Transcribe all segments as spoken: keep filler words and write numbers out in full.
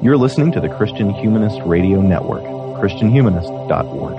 You're listening to the Christian Humanist Radio Network, christian humanist dot org.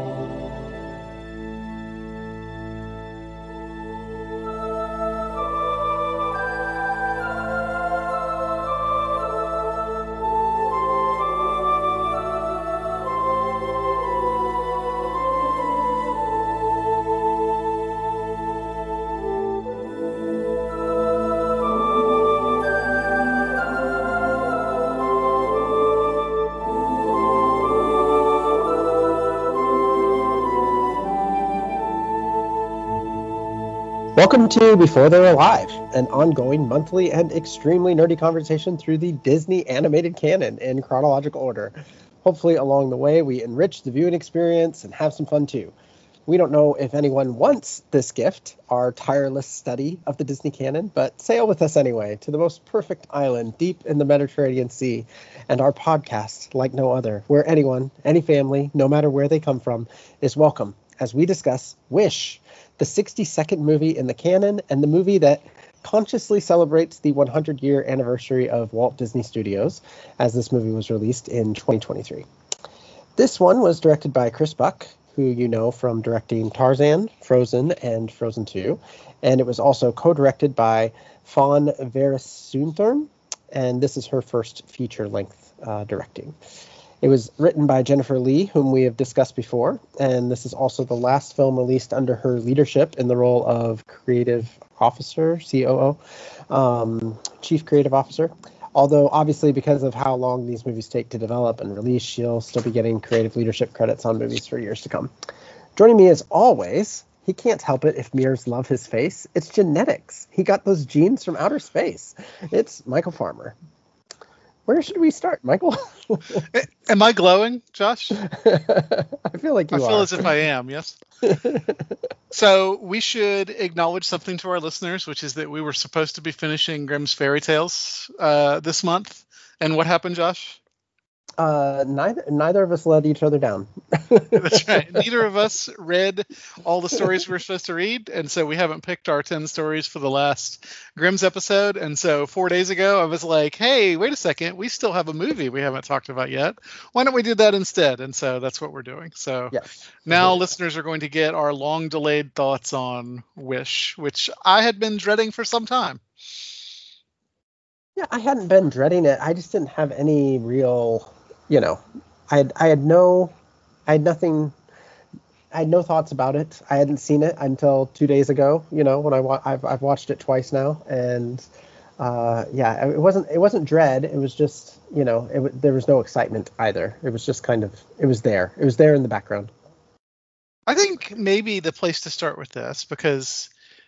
Welcome to Before They're Alive, an ongoing monthly and extremely nerdy conversation through the Disney animated canon in chronological order. Hopefully along the way we enrich the viewing experience and have some fun too. We don't know if anyone wants this gift, our tireless study of the Disney canon, but sail with us anyway to the most perfect island deep in the Mediterranean Sea and our podcast like no other, where anyone, any family, no matter where they come from, is welcome as we discuss Wish, the sixty-second movie in the canon and the movie that consciously celebrates the one hundred year anniversary of Walt Disney Studios, as this movie was released in twenty twenty-three. This one was directed by Chris Buck, who you know from directing Tarzan, Frozen, and Frozen two, and it was also co-directed by Fawn Veerasunthurn, and this is her first feature-length uh, directing. It was written by Jennifer Lee, whom we have discussed before, and this is also the last film released under her leadership in the role of creative officer, C O O, um, chief creative officer. Although, obviously, because of how long these movies take to develop and release, she'll still be getting creative leadership credits on movies for years to come. Joining me as always, he can't help it if mirrors love his face. It's genetics. He got those genes from outer space. It's Michael Farmer. Where should we start, Michael? Am I glowing, Josh? I feel like you I feel are. as if I am, yes. So we should acknowledge something to our listeners, which is that we were supposed to be finishing Grimm's Fairy Tales uh, this month. And what happened, Josh? Uh, neither neither of us let each other down. That's right. Neither of us read all the stories we were supposed to read, and so we haven't picked our ten stories for the last Grimm's episode. And so four days ago, I was like, hey, wait a second. We still have a movie we haven't talked about yet. Why don't we do that instead? And so that's what we're doing. So yes. now Okay. Listeners are going to get our long-delayed thoughts on Wish, which I had been dreading for some time. Yeah, I hadn't been dreading it. I just didn't have any real... You know, I had, I had no, I had nothing, I had no thoughts about it. I hadn't seen it until two days ago, you know, when I wa- I've, I've watched it twice now. And, uh, yeah, it wasn't, it wasn't dread. It was just, you know, it w- there was no excitement either. It was just kind of, it was there. It was there in the background. I think maybe the place to start with this, because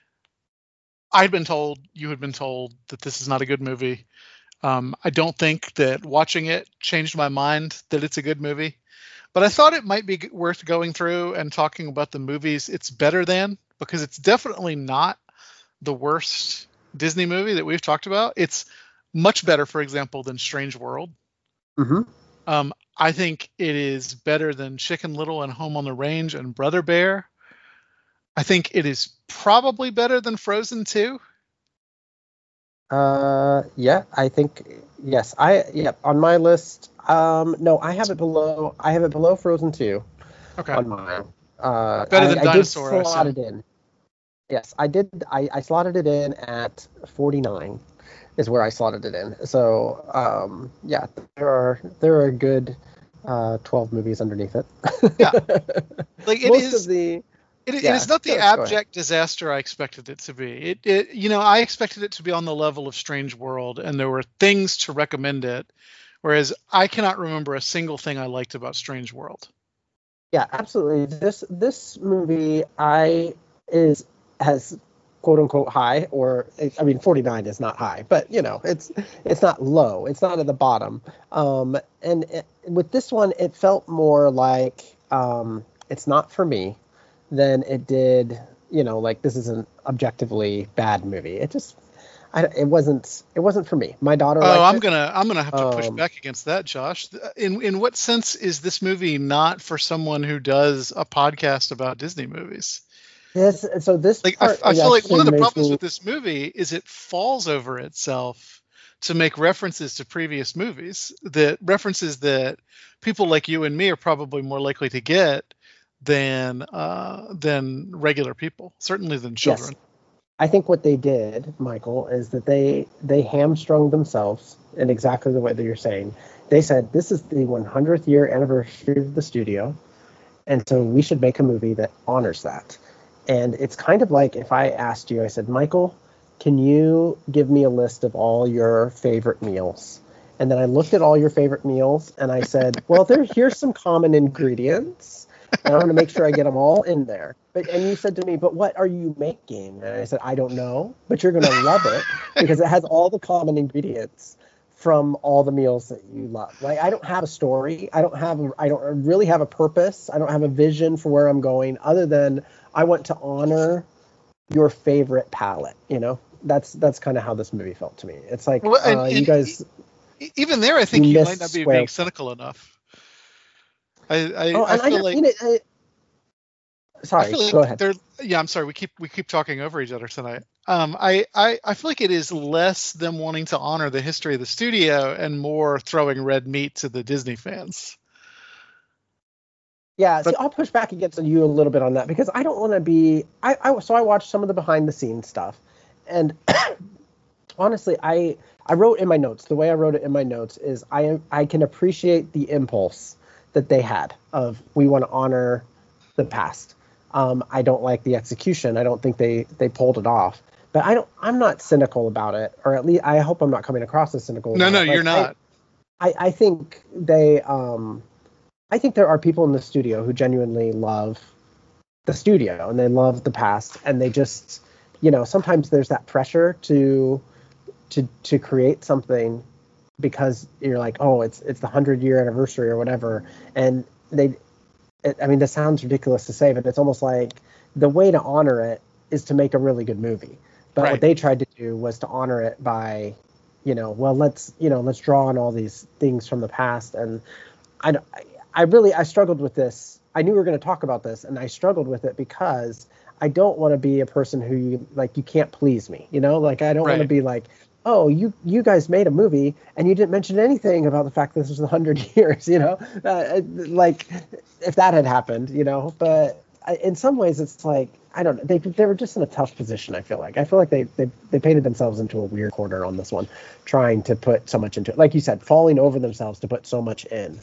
I'd been told, you had been told that this is not a good movie. Um, I don't think that watching it changed my mind that it's a good movie, but I thought it might be worth going through and talking about the movies it's better than, because it's definitely not the worst Disney movie that we've talked about. It's much better, for example, than Strange World. Mm-hmm. Um, I think it is better than Chicken Little and Home on the Range and Brother Bear. I think it is probably better than Frozen two. Uh, yeah, I think, yes, I, yeah, on my list, um, no, I have it below, I have it below Frozen two. Okay. On mine. Uh, Better I, than I Dinosaur, I did slot assume. it in. Yes, I did, I, I slotted it in at forty-nine is where I slotted it in. So, um, yeah, there are, there are a good, uh, twelve movies underneath it. Yeah. Like it Most is, of the, It, Yeah, it is not the go- go ahead. abject disaster I expected it to be. It, it, you know, I expected it to be on the level of Strange World, and there were things to recommend it, whereas I cannot remember a single thing I liked about Strange World. Yeah, absolutely. This this movie I is has quote unquote high, or I mean forty-nine is not high, but you know it's it's not low. It's not at the bottom. Um, and it, with this one, it felt more like um, it's not for me than it did. You know, like this is an objectively bad movie. It just I, it wasn't it wasn't for me. My daughter. Oh, liked I'm it. gonna I'm gonna have to push Um, back against that, Josh. In in what sense is this movie not for someone who does a podcast about Disney movies? This so this Like I, part I feel like one actually of the makes problems me- with this movie is it falls over itself to make references to previous movies, that references that people like you and me are probably more likely to get than uh, than regular people, certainly than children. Yes. I think what they did, Michael, is that they they hamstrung themselves in exactly the way that you're saying. They said, this is the one hundredth year anniversary of the studio, and so we should make a movie that honors that. And it's kind of like if I asked you, I said, Michael, can you give me a list of all your favorite meals? And then I looked at all your favorite meals, and I said, well, there here's some common ingredients, and I want to make sure I get them all in there. But and you said to me, but what are you making? And I said, I don't know, but you're going to love it because it has all the common ingredients from all the meals that you love. Like, I don't have a story. I don't have, a, I don't really have a purpose. I don't have a vision for where I'm going other than I want to honor your favorite palette. You know, that's, that's kind of how this movie felt to me. It's like, well, and, uh, you guys, even there, I think you, you might not be swear. being cynical enough. I, I, oh, I feel I like, mean it, I, sorry, I like go ahead. Yeah, I'm sorry. We keep, we keep talking over each other tonight. Um, I, I, I feel like it is less them wanting to honor the history of the studio and more throwing red meat to the Disney fans. Yeah, but, see, I'll push back against you a little bit on that because I don't want to be. I, I so I watched some of the behind the scenes stuff, and honestly, I I wrote in my notes. The way I wrote it in my notes is I I can appreciate the impulse that they had of we want to honor the past. Um, I don't like the execution. I don't think they they pulled it off. But I don't. I'm not cynical about it, or at least I hope I'm not coming across as cynical. No, no, it. you're not. I, I, I think they. Um, I think there are people in the studio who genuinely love the studio and they love the past, and they just, you know, sometimes there's that pressure to to to create something because you're like, oh, it's it's the hundred year anniversary or whatever, and they. It, I mean, this sounds ridiculous to say, but it's almost like the way to honor it is to make a really good movie. But right. What they tried to do was to honor it by, you know, well, let's, you know, let's draw on all these things from the past. And I, I really, I struggled with this. I knew we were going to talk about this, and I struggled with it because I don't want to be a person who, you, like, you can't please me, you know? Like, I don't right. want to be like, oh, you you guys made a movie, and you didn't mention anything about the fact that this was one hundred years, you know? Uh, like, if that had happened, you know? But I, in some ways, it's like, I don't know. They they were just in a tough position, I feel like. I feel like they, they, they painted themselves into a weird corner on this one, trying to put so much into it. Like you said, falling over themselves to put so much in.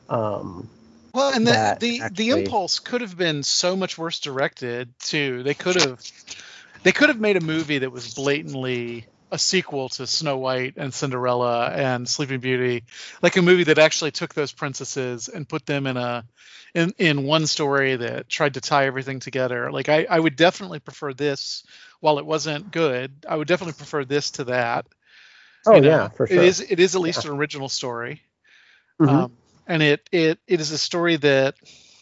Um, well, and the the, actually, the impulse could have been so much worse directed, too. They could have they could have made a movie that was blatantly a sequel to Snow White and Cinderella and Sleeping Beauty, like a movie that actually took those princesses and put them in a in, in one story that tried to tie everything together. Like I, I would definitely prefer this. While it wasn't good, I would definitely prefer this to that. Oh, you know, yeah, for sure. It is it is at least yeah. an original story. Mm-hmm. Um, and it, it it is a story that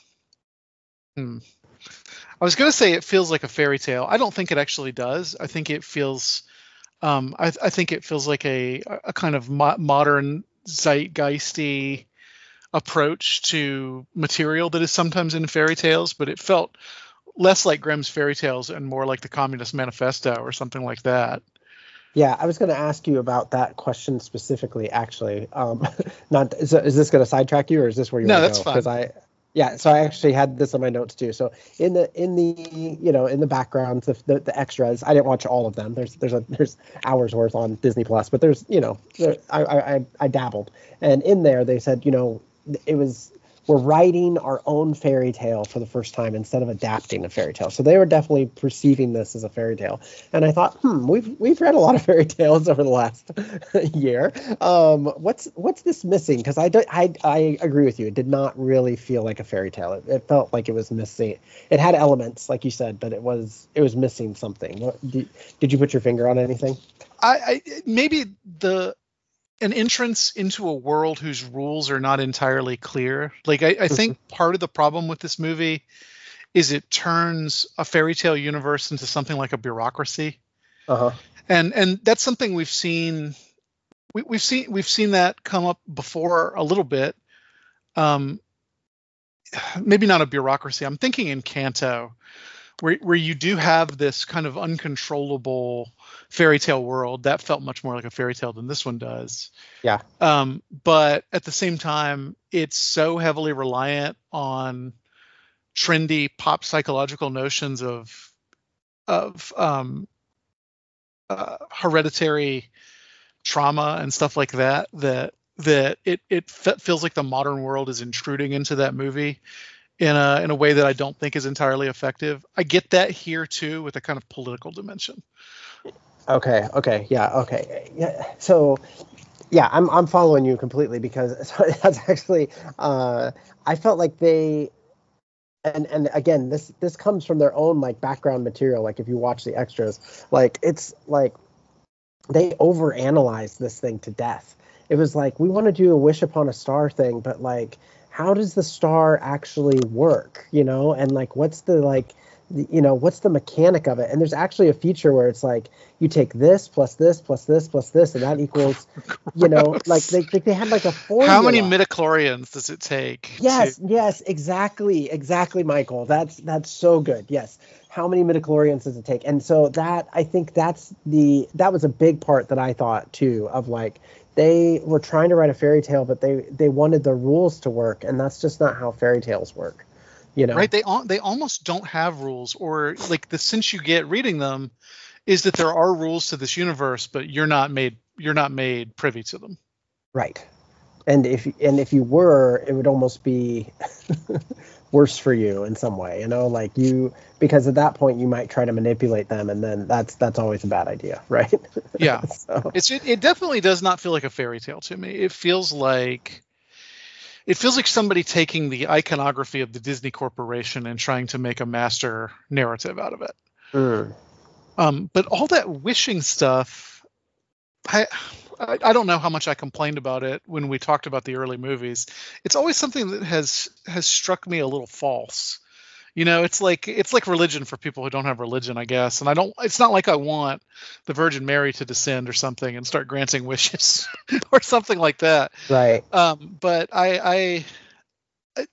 hmm, I was going to say it feels like a fairy tale. I don't think it actually does. I think it feels Um, I, I think it feels like a, a kind of mo- modern zeitgeisty approach to material that is sometimes in fairy tales, but it felt less like Grimm's fairy tales and more like the Communist Manifesto or something like that. Yeah, I was going to ask you about that question specifically, actually. Um, not is, is this going to sidetrack you, or is this where you no, want to that's go? fine. Because I, yeah, so I actually had this on my notes too. So in the in the you know in the background, the, the the extras, I didn't watch all of them. There's there's a there's hours worth on Disney Plus, but there's you know there, I, I I dabbled, and in there they said you know it was. We're writing our own fairy tale for the first time instead of adapting a fairy tale. So they were definitely perceiving this as a fairy tale. And I thought, hmm, we've we've read a lot of fairy tales over the last year. Um, what's what's this missing? Because I, do, I I agree with you. It did not really feel like a fairy tale. It, it felt like it was missing. It had elements, like you said, but it was it was missing something. What, did, did you put your finger on anything? I, I maybe the. an entrance into a world whose rules are not entirely clear. Like I, I think part of the problem with this movie is it turns a fairy tale universe into something like a bureaucracy. Uh-huh. And and that's something we've seen we, we've seen we've seen that come up before a little bit. Um, maybe not a bureaucracy. I'm thinking in Encanto, where where you do have this kind of uncontrollable fairy tale world that felt much more like a fairy tale than this one does. Yeah. Um, but at the same time, it's so heavily reliant on trendy pop psychological notions of of um, uh, hereditary trauma and stuff like that that that it it fe- feels like the modern world is intruding into that movie in a in a way that I don't think is entirely effective. I get that here too with a kind of political dimension. Okay. Okay. Yeah. Okay. Yeah. So, yeah, I'm I'm following you completely because so that's actually uh, I felt like they and and again this this comes from their own like background material. Like if you watch the extras, like it's like they overanalyzed this thing to death. It was like we want to do a wish upon a star thing, but like how does the star actually work? You know, and like what's the like you know, what's the mechanic of it? And there's actually a feature where it's like you take this plus this plus this plus this, and that equals, you know, like they like they had like a formula. How many midichlorians does it take? Yes, to... yes, exactly, exactly, Michael. That's that's so good. Yes, how many midichlorians does it take? And so that I think that's the that was a big part that I thought too of like they were trying to write a fairy tale, but they they wanted the rules to work, and that's just not how fairy tales work. You know? Right? They they almost don't have rules, or like the sense you get reading them is that there are rules to this universe, but you're not made you're not made privy to them. Right. And if and if you were, it would almost be worse for you in some way, you know, like you because at that point you might try to manipulate them, and then that's that's always a bad idea, right? Yeah. so. It's it, it definitely does not feel like a fairy tale to me. It feels like It feels like somebody taking the iconography of the Disney Corporation and trying to make a master narrative out of it. Mm. Um, but all that wishing stuff, I, I I don't know how much I complained about it when we talked about the early movies. It's always something that has has struck me a little false. You know, it's like it's like religion for people who don't have religion, I guess. And I don't. It's not like I want the Virgin Mary to descend or something and start granting wishes or something like that. Right. Um, but I, I, I,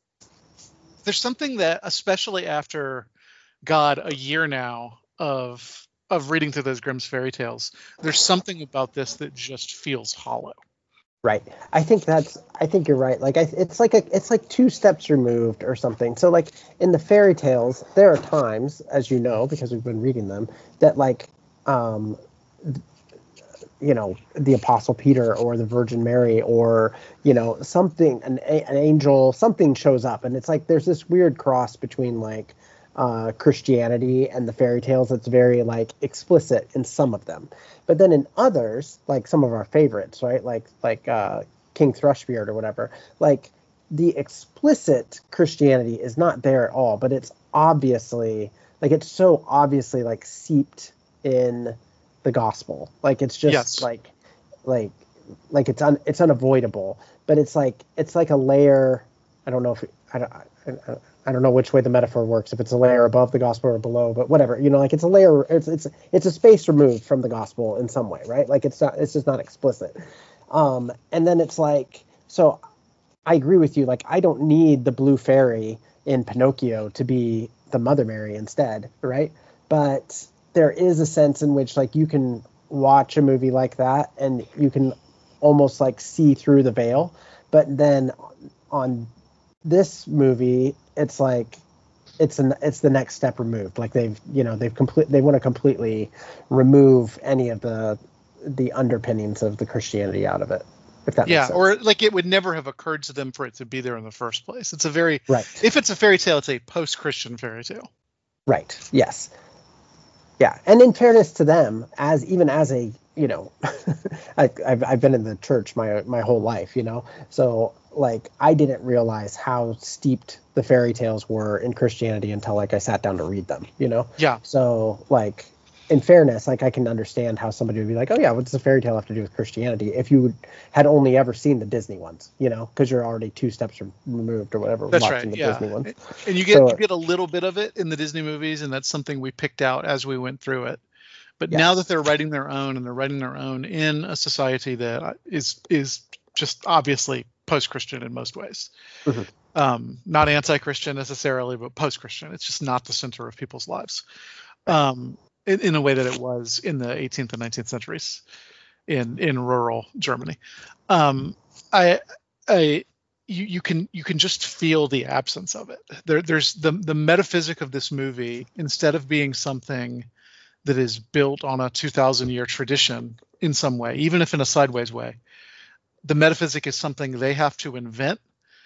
there's something that, especially after God, a year now of of reading through those Grimm's fairy tales, there's something about this that just feels hollow. Right. I think that's, I think you're right. Like, I, it's like a, it's like two steps removed or something. So like in the fairy tales, there are times, as you know, because we've been reading them, that like, um, you know, the Apostle Peter or the Virgin Mary or, you know, something, an, an angel, something shows up. And it's like, there's this weird cross between like, Uh, Christianity and the fairy tales that's very like explicit in some of them, but then in others, like some of our favorites, right, like like uh, King Thrushbeard or whatever, like the explicit Christianity is not there at all, but it's obviously like it's so obviously like seeped in the gospel, like it's just Yes. like like like it's un, it's unavoidable, but it's like it's like a layer. I don't know if I don't. I, I, I don't know which way the metaphor works, if it's a layer above the gospel or below, but whatever, you know, like it's a layer, it's it's it's a space removed from the gospel in some way, right? Like it's not, it's just not explicit. Um, and then it's like, so I agree with you. Like I don't need the blue fairy in Pinocchio to be the Mother Mary instead, right? But there is a sense in which like you can watch a movie like that and you can almost like see through the veil, but then on this movie, it's like it's an it's the next step removed. Like they've you know they've complete they want to completely remove any of the the underpinnings of the Christianity out of it. If that Yeah, makes sense. or like it would never have occurred to them for it to be there in the first place. It's a very Right. If it's a fairy tale, it's a post-Christian fairy tale. Right. Yes. Yeah, and in fairness to them, as even as a you know, I, I've I've been in the church my my whole life, you know, so like I didn't realize how steeped the fairy tales were in Christianity until like I sat down to read them, you know. Yeah. So like, in fairness, like I can understand how somebody would be like, oh yeah, what does a fairy tale have to do with Christianity? If you had only ever seen the Disney ones, you know, because you're already two steps removed or whatever. That's watching right. the Yeah. Disney ones. And you get So- you get a little bit of it in the Disney movies, and that's something we picked out as we went through it. But Yes. now that they're writing their own, and they're writing their own in a society that is is just obviously post-Christian in most ways. Mhm. Um, not anti-Christian necessarily, but post-Christian. It's just not the center of people's lives, Right. um, in, in a way that it was in the eighteenth and nineteenth centuries in in rural Germany. Um, I, I, you, you can you can just feel the absence of it. There, there's the the metaphysic of this movie, instead of being something that is built on a two thousand year tradition in some way, even if in a sideways way. The metaphysic is something they have to invent,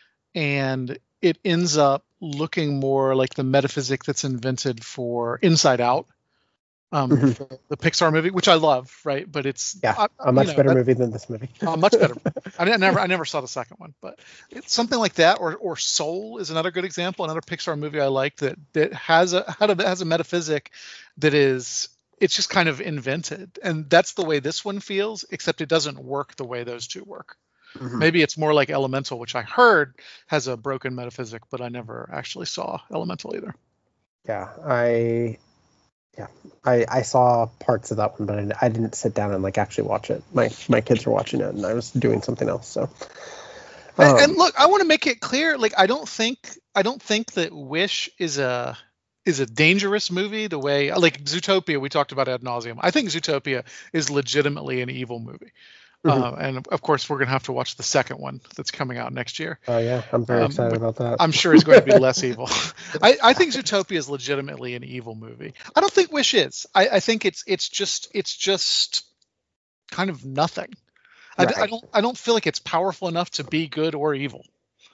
and it ends up looking more like the metaphysic that's invented for Inside Out, um, Mhm. the Pixar movie, which I love, right? But it's Yeah, I, a much you know, better that, movie than this movie. a much better. I, I never, I never saw the second one, but it's something like that. Or, or Soul is another good example. Another Pixar movie I like that that has a has a metaphysic that is. It's just kind of invented, and that's the way this one feels. Except it doesn't work the way those two work. Mhm. Maybe it's more like Elemental, which I heard has a broken metaphysic, but I never actually saw Elemental either. Yeah, I yeah I I saw parts of that one, but I, I didn't sit down and like actually watch it. My my kids were watching it, and I was doing something else. So. And, Um, and look, I want to make it clear. Like, I don't think I don't think that Wish is a is a dangerous movie the way like Zootopia we talked about ad nauseum. I think Zootopia is legitimately an evil movie. mhm. Uh, and of course, we're going to have to watch the second one that's coming out next year. Oh yeah, I'm very Um, excited which about that. I'm sure is going to be less evil. I, I think Zootopia is legitimately an evil movie. I don't think Wish is. I, I think it's it's just it's just kind of nothing. I, d- I Right. don't I don't feel like it's powerful enough to be good or evil.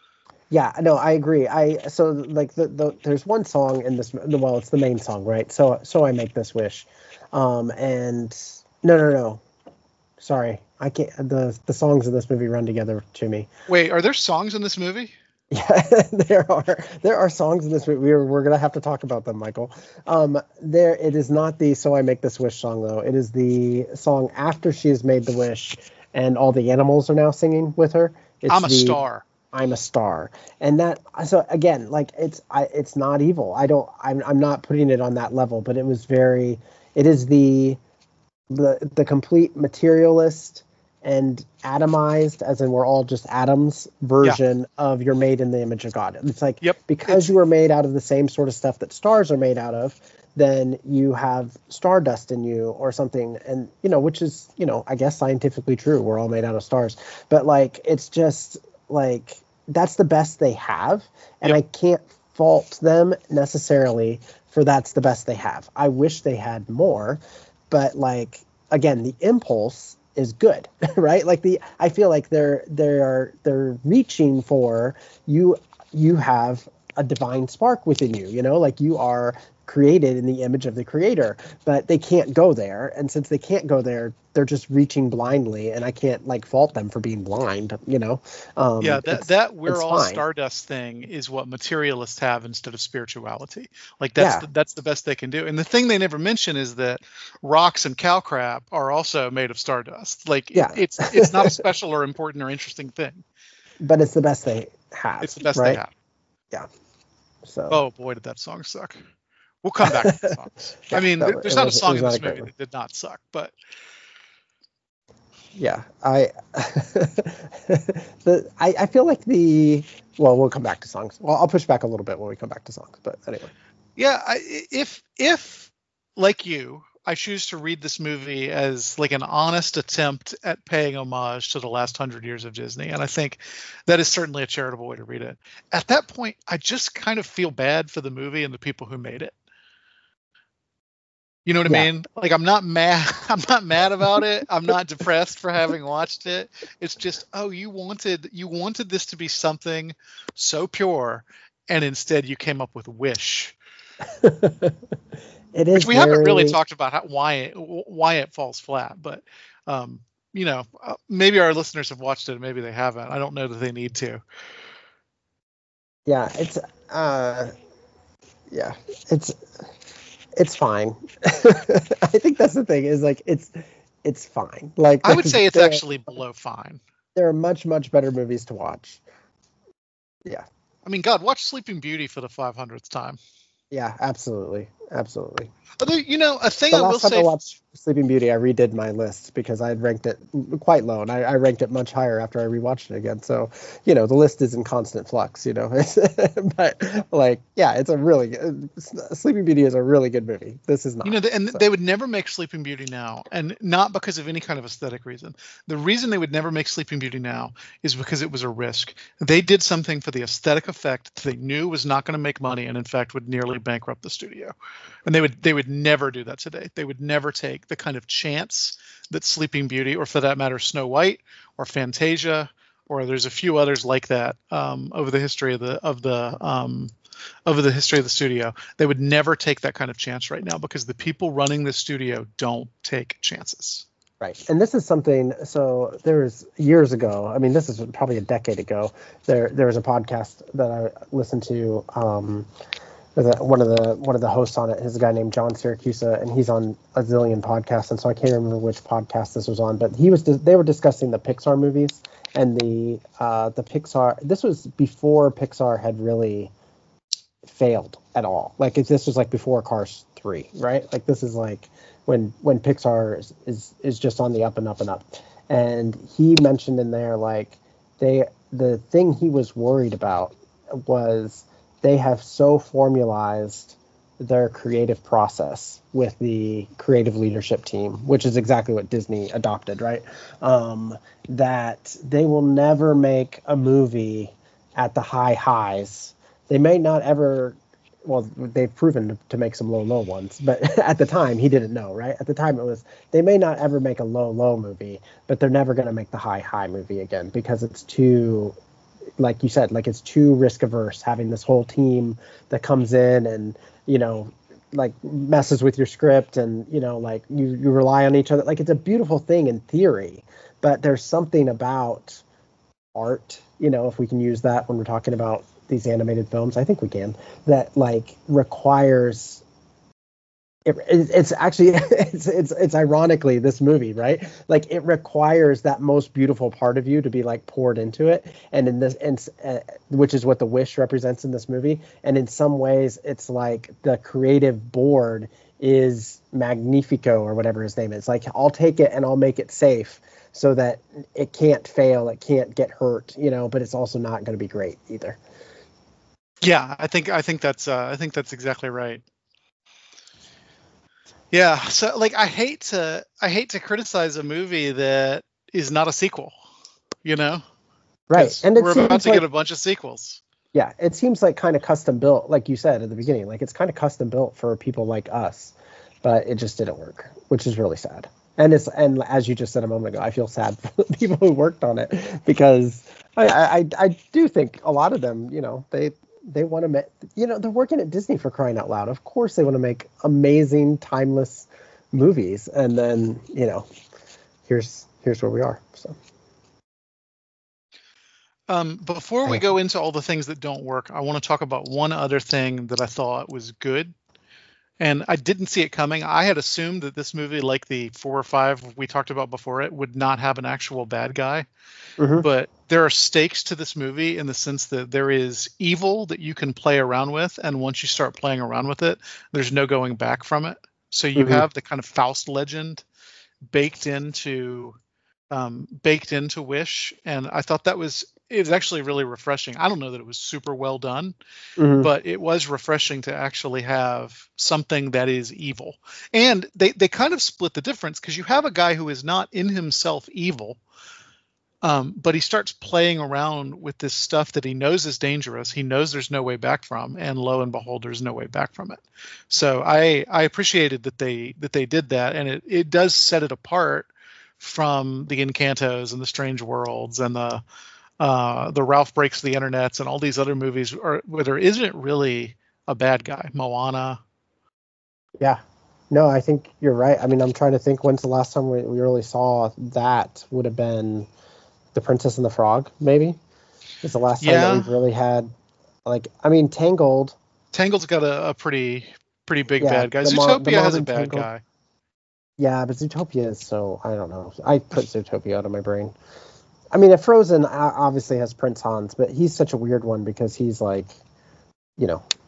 Yeah, no, I agree. I so like the, the there's one song in this. Well, it's the main song, right? So so I make this wish, um, and no, no, no. Sorry, I can't. The the songs in this movie run together to me. Wait, are there songs in this movie? Yeah, there are there are songs in this movie. We're we're gonna have to talk about them, Michael. Um, there it is not the "So I Make This Wish" song though. It is the song after she has made the wish, and all the animals are now singing with her. It's I'm a the star. I'm a star, and that so again, like it's I it's not evil. I don't I'm I'm not putting it on that level, but it was very. It is the the the complete materialist and atomized, as in we're all just atoms version of you're made in the image of God. It's like Yep. because It's you are made out of the same sort of stuff that stars are made out of, then you have stardust in you or something, and you know, which is, you know, I guess scientifically true. We're all made out of stars, but like it's just like that's the best they have, and Yep. I can't fault them necessarily for that's the best they have. I wish they had more, but like again, the impulse is good, right? Like the I feel like they're they're they're reaching for you. You have a divine spark within you, you know, like you are created in the image of the creator, but they can't go there, and since they can't go there, they're just reaching blindly, and I can't like fault them for being blind, you know. Um, yeah, that it's, that we're it's all fine. stardust thing is what materialists have instead of spirituality. Like that's Yeah. the, that's the best they can do. And the thing they never mention is that rocks and cow crap are also made of stardust. Like it, Yeah. it's it's not a special or important or interesting thing. But it's the best they have. It's the best right? they have. Yeah. So. Oh boy, did that song suck. We'll come back to the songs. Yeah, I mean, that there- was- there's it not a was- it song was in not this a great movie one. that did not suck, but Yeah, I, the I, I feel like the well, we'll come back to songs. Well, I'll push back a little bit when we come back to songs, but anyway. yeah, I, if if like you, I choose to read this movie as like an honest attempt at paying homage to the last hundred years of Disney, and I think that is certainly a charitable way to read it. At that point, I just kind of feel bad for the movie and the people who made it. You know what Yeah. I mean? Like I'm not mad. I'm not mad about it. I'm not depressed for having watched it. It's just, oh, you wanted you wanted this to be something so pure, and instead you came up with Wish, It is which we haven't really very- talked about how, why it why it falls flat. But um, you know, uh, maybe our listeners have watched it, maybe they haven't. I don't know that they need to. Yeah, it's uh, yeah, it's it's fine. I think that's the thing is like it's it's fine. Like I would say it's there- actually below fine. there are much much better movies to watch. Yeah. I mean, God, watch Sleeping Beauty for the five hundredth time. Yeah, absolutely. absolutely. Although, you know, a thing The I will last time say. I watched Sleeping Beauty, I redid my list because I had ranked it quite low, and I, I ranked it much higher after I rewatched it again. So, you know, the list is in constant flux, you know. But, like, yeah, it's a really good, Sleeping Beauty is a really good movie. This is not. You know, and so. they would never make Sleeping Beauty now, and not because of any kind of aesthetic reason. The reason they would never make Sleeping Beauty now is because it was a risk. They did something for the aesthetic effect that they knew was not going to make money, and in fact would nearly bankrupt the studio. And they would they would never do that today. They would never take the kind of chance that Sleeping Beauty, or for that matter, Snow White or Fantasia, or there's a few others like that um, over the history of the of the um, over the history of the studio. They would never take that kind of chance right now because the people running the studio don't take chances. Right. And this is something, so there was years ago, I mean, this is probably a decade ago, there there was a podcast that I listened to, um, one of the one of the hosts on it is a guy named John Siracusa, and he's on a zillion podcasts, and so I can't remember which podcast this was on, but he was they were discussing the Pixar movies and the uh, the Pixar, this was before Pixar had really failed at all. Like, if this was like before Cars three, right? Like, this is like when when Pixar is, is is just on the up and up and up. And he mentioned in there, like, they the thing he was worried about was they have so formalized their creative process with the creative leadership team, which is exactly what Disney adopted, right? Um, that they will never make a movie at the high highs. They may not ever, well, they've proven to, to make some low, low ones, but at the time, he didn't know, right? At the time, it was, they may not ever make a low, low movie, but they're never going to make the high, high movie again because it's too, like you said, like, it's too risk averse, having this whole team that comes in and, you know, like, messes with your script and, you know, like, you, you rely on each other. Like, it's a beautiful thing in theory, but there's something about art, you know, if we can use that when we're talking about these animated films, I think we can, that, like, requires it, it's actually it's, it's it's ironically this movie, right? Like, it requires that most beautiful part of you to be, like, poured into it, and in this and uh, which is what the wish represents in this movie. And in some ways it's like the creative board is Magnifico, or whatever his name is. Like, I'll take it and I'll make it safe so that it can't fail, it can't get hurt, you know, but it's also not going to be great either. Yeah, I think I think that's uh, I think that's exactly right. Yeah, so, like, I hate to I hate to criticize a movie that is not a sequel, you know? Right, and it we're about to like, get a bunch of sequels. Yeah, it seems like kind of custom built, like you said at the beginning. Like, it's kind of custom built for people like us, but it just didn't work, which is really sad. And it's and as you just said a moment ago, I feel sad for the people who worked on it, because I I, I do think a lot of them, you know, they. They want to make, you know, they're working at Disney, for crying out loud. Of course they want to make amazing, timeless movies. And then, you know, here's here's where we are. So, um, before we go into all the things that don't work, I want to talk about one other thing that I thought was good. And I didn't see it coming. I had assumed that this movie, like the four or five we talked about before it, would not have an actual bad guy. Mm-hmm. But there are stakes to this movie in the sense that there is evil that you can play around with. And once you start playing around with it, there's no going back from it. So you mm-hmm. have the kind of Faust legend baked into um, baked into Wish. And I thought that was it was actually really refreshing. I don't know that it was super well done, mm-hmm. but it was refreshing to actually have something that is evil. And they, they kind of split the difference, because you have a guy who is not in himself evil, um, but he starts playing around with this stuff that he knows is dangerous. He knows there's no way back from, and lo and behold, there's no way back from it. So I, I appreciated that they that they did that, and it, it does set it apart from the Encantos and the Strange Worlds and the Uh, the Ralph Breaks the Internets and all these other movies are, where there isn't really a bad guy. Moana. Yeah. No, I think you're right. I mean, I'm trying to think when's the last time we, we really saw that. Would have been The Princess and the Frog, maybe? It's the last time yeah. that we've really had, like, I mean, Tangled. Tangled's got a, a pretty pretty big yeah, bad guy. Zootopia Mo- has a bad Tangled. guy. Yeah, but Zootopia is so, I don't know. I put Zootopia out of my brain. I mean, Frozen obviously has Prince Hans, but he's such a weird one because he's like, you know,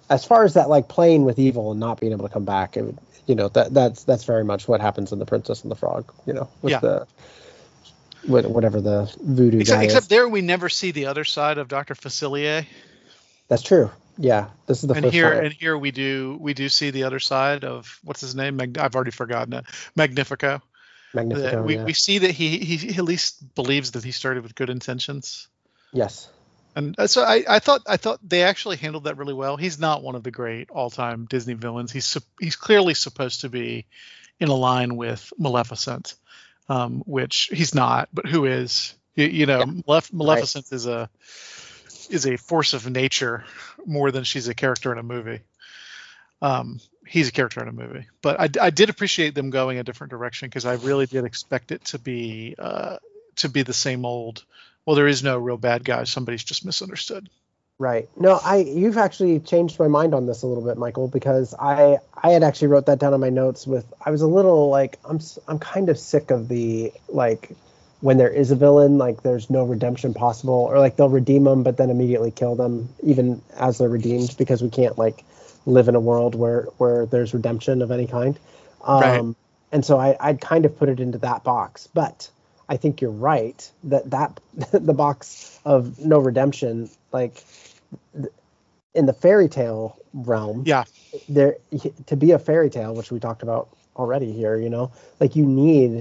as far as that, like playing with evil and not being able to come back, it would, you know, that that's that's very much what happens in The Princess and the Frog. You know, with Yeah. the with whatever the voodoo Except, guy except is. there we never see the other side of Doctor Facilier. That's true. Yeah, this is the And first here time. and here we do we do see the other side of what's his name? Mag- I've already forgotten it. Magnifico. Magnifico. That we, yeah. we see that he, he he at least believes that he started with good intentions. Yes. And so I, I thought I thought they actually handled that really well. He's not one of the great all-time Disney villains. He's sup- he's clearly supposed to be in a line with Maleficent, um, which he's not. But who is? You, you know, Yeah. Malef- Maleficent right. is a is a force of nature more than she's a character in a movie. Um, he's a character in a movie, but I, I did appreciate them going a different direction because I really did expect it to be uh, to be the same old. Well, there is no real bad guy. Somebody's just misunderstood. Right. No, I you've actually changed my mind on this a little bit, Michael, because I I had actually wrote that down in my notes with I was a little like I'm I'm kind of sick of the like when there is a villain, like there's no redemption possible, or like they'll redeem them but then immediately kill them even as they're redeemed, because we can't like live in a world where where there's redemption of any kind. Um, right. And so I I'd kind of put it into that box, but I think you're right that that the box of no redemption, like in the fairy tale realm, yeah, there to be a fairy tale, which we talked about already here, you know, like you need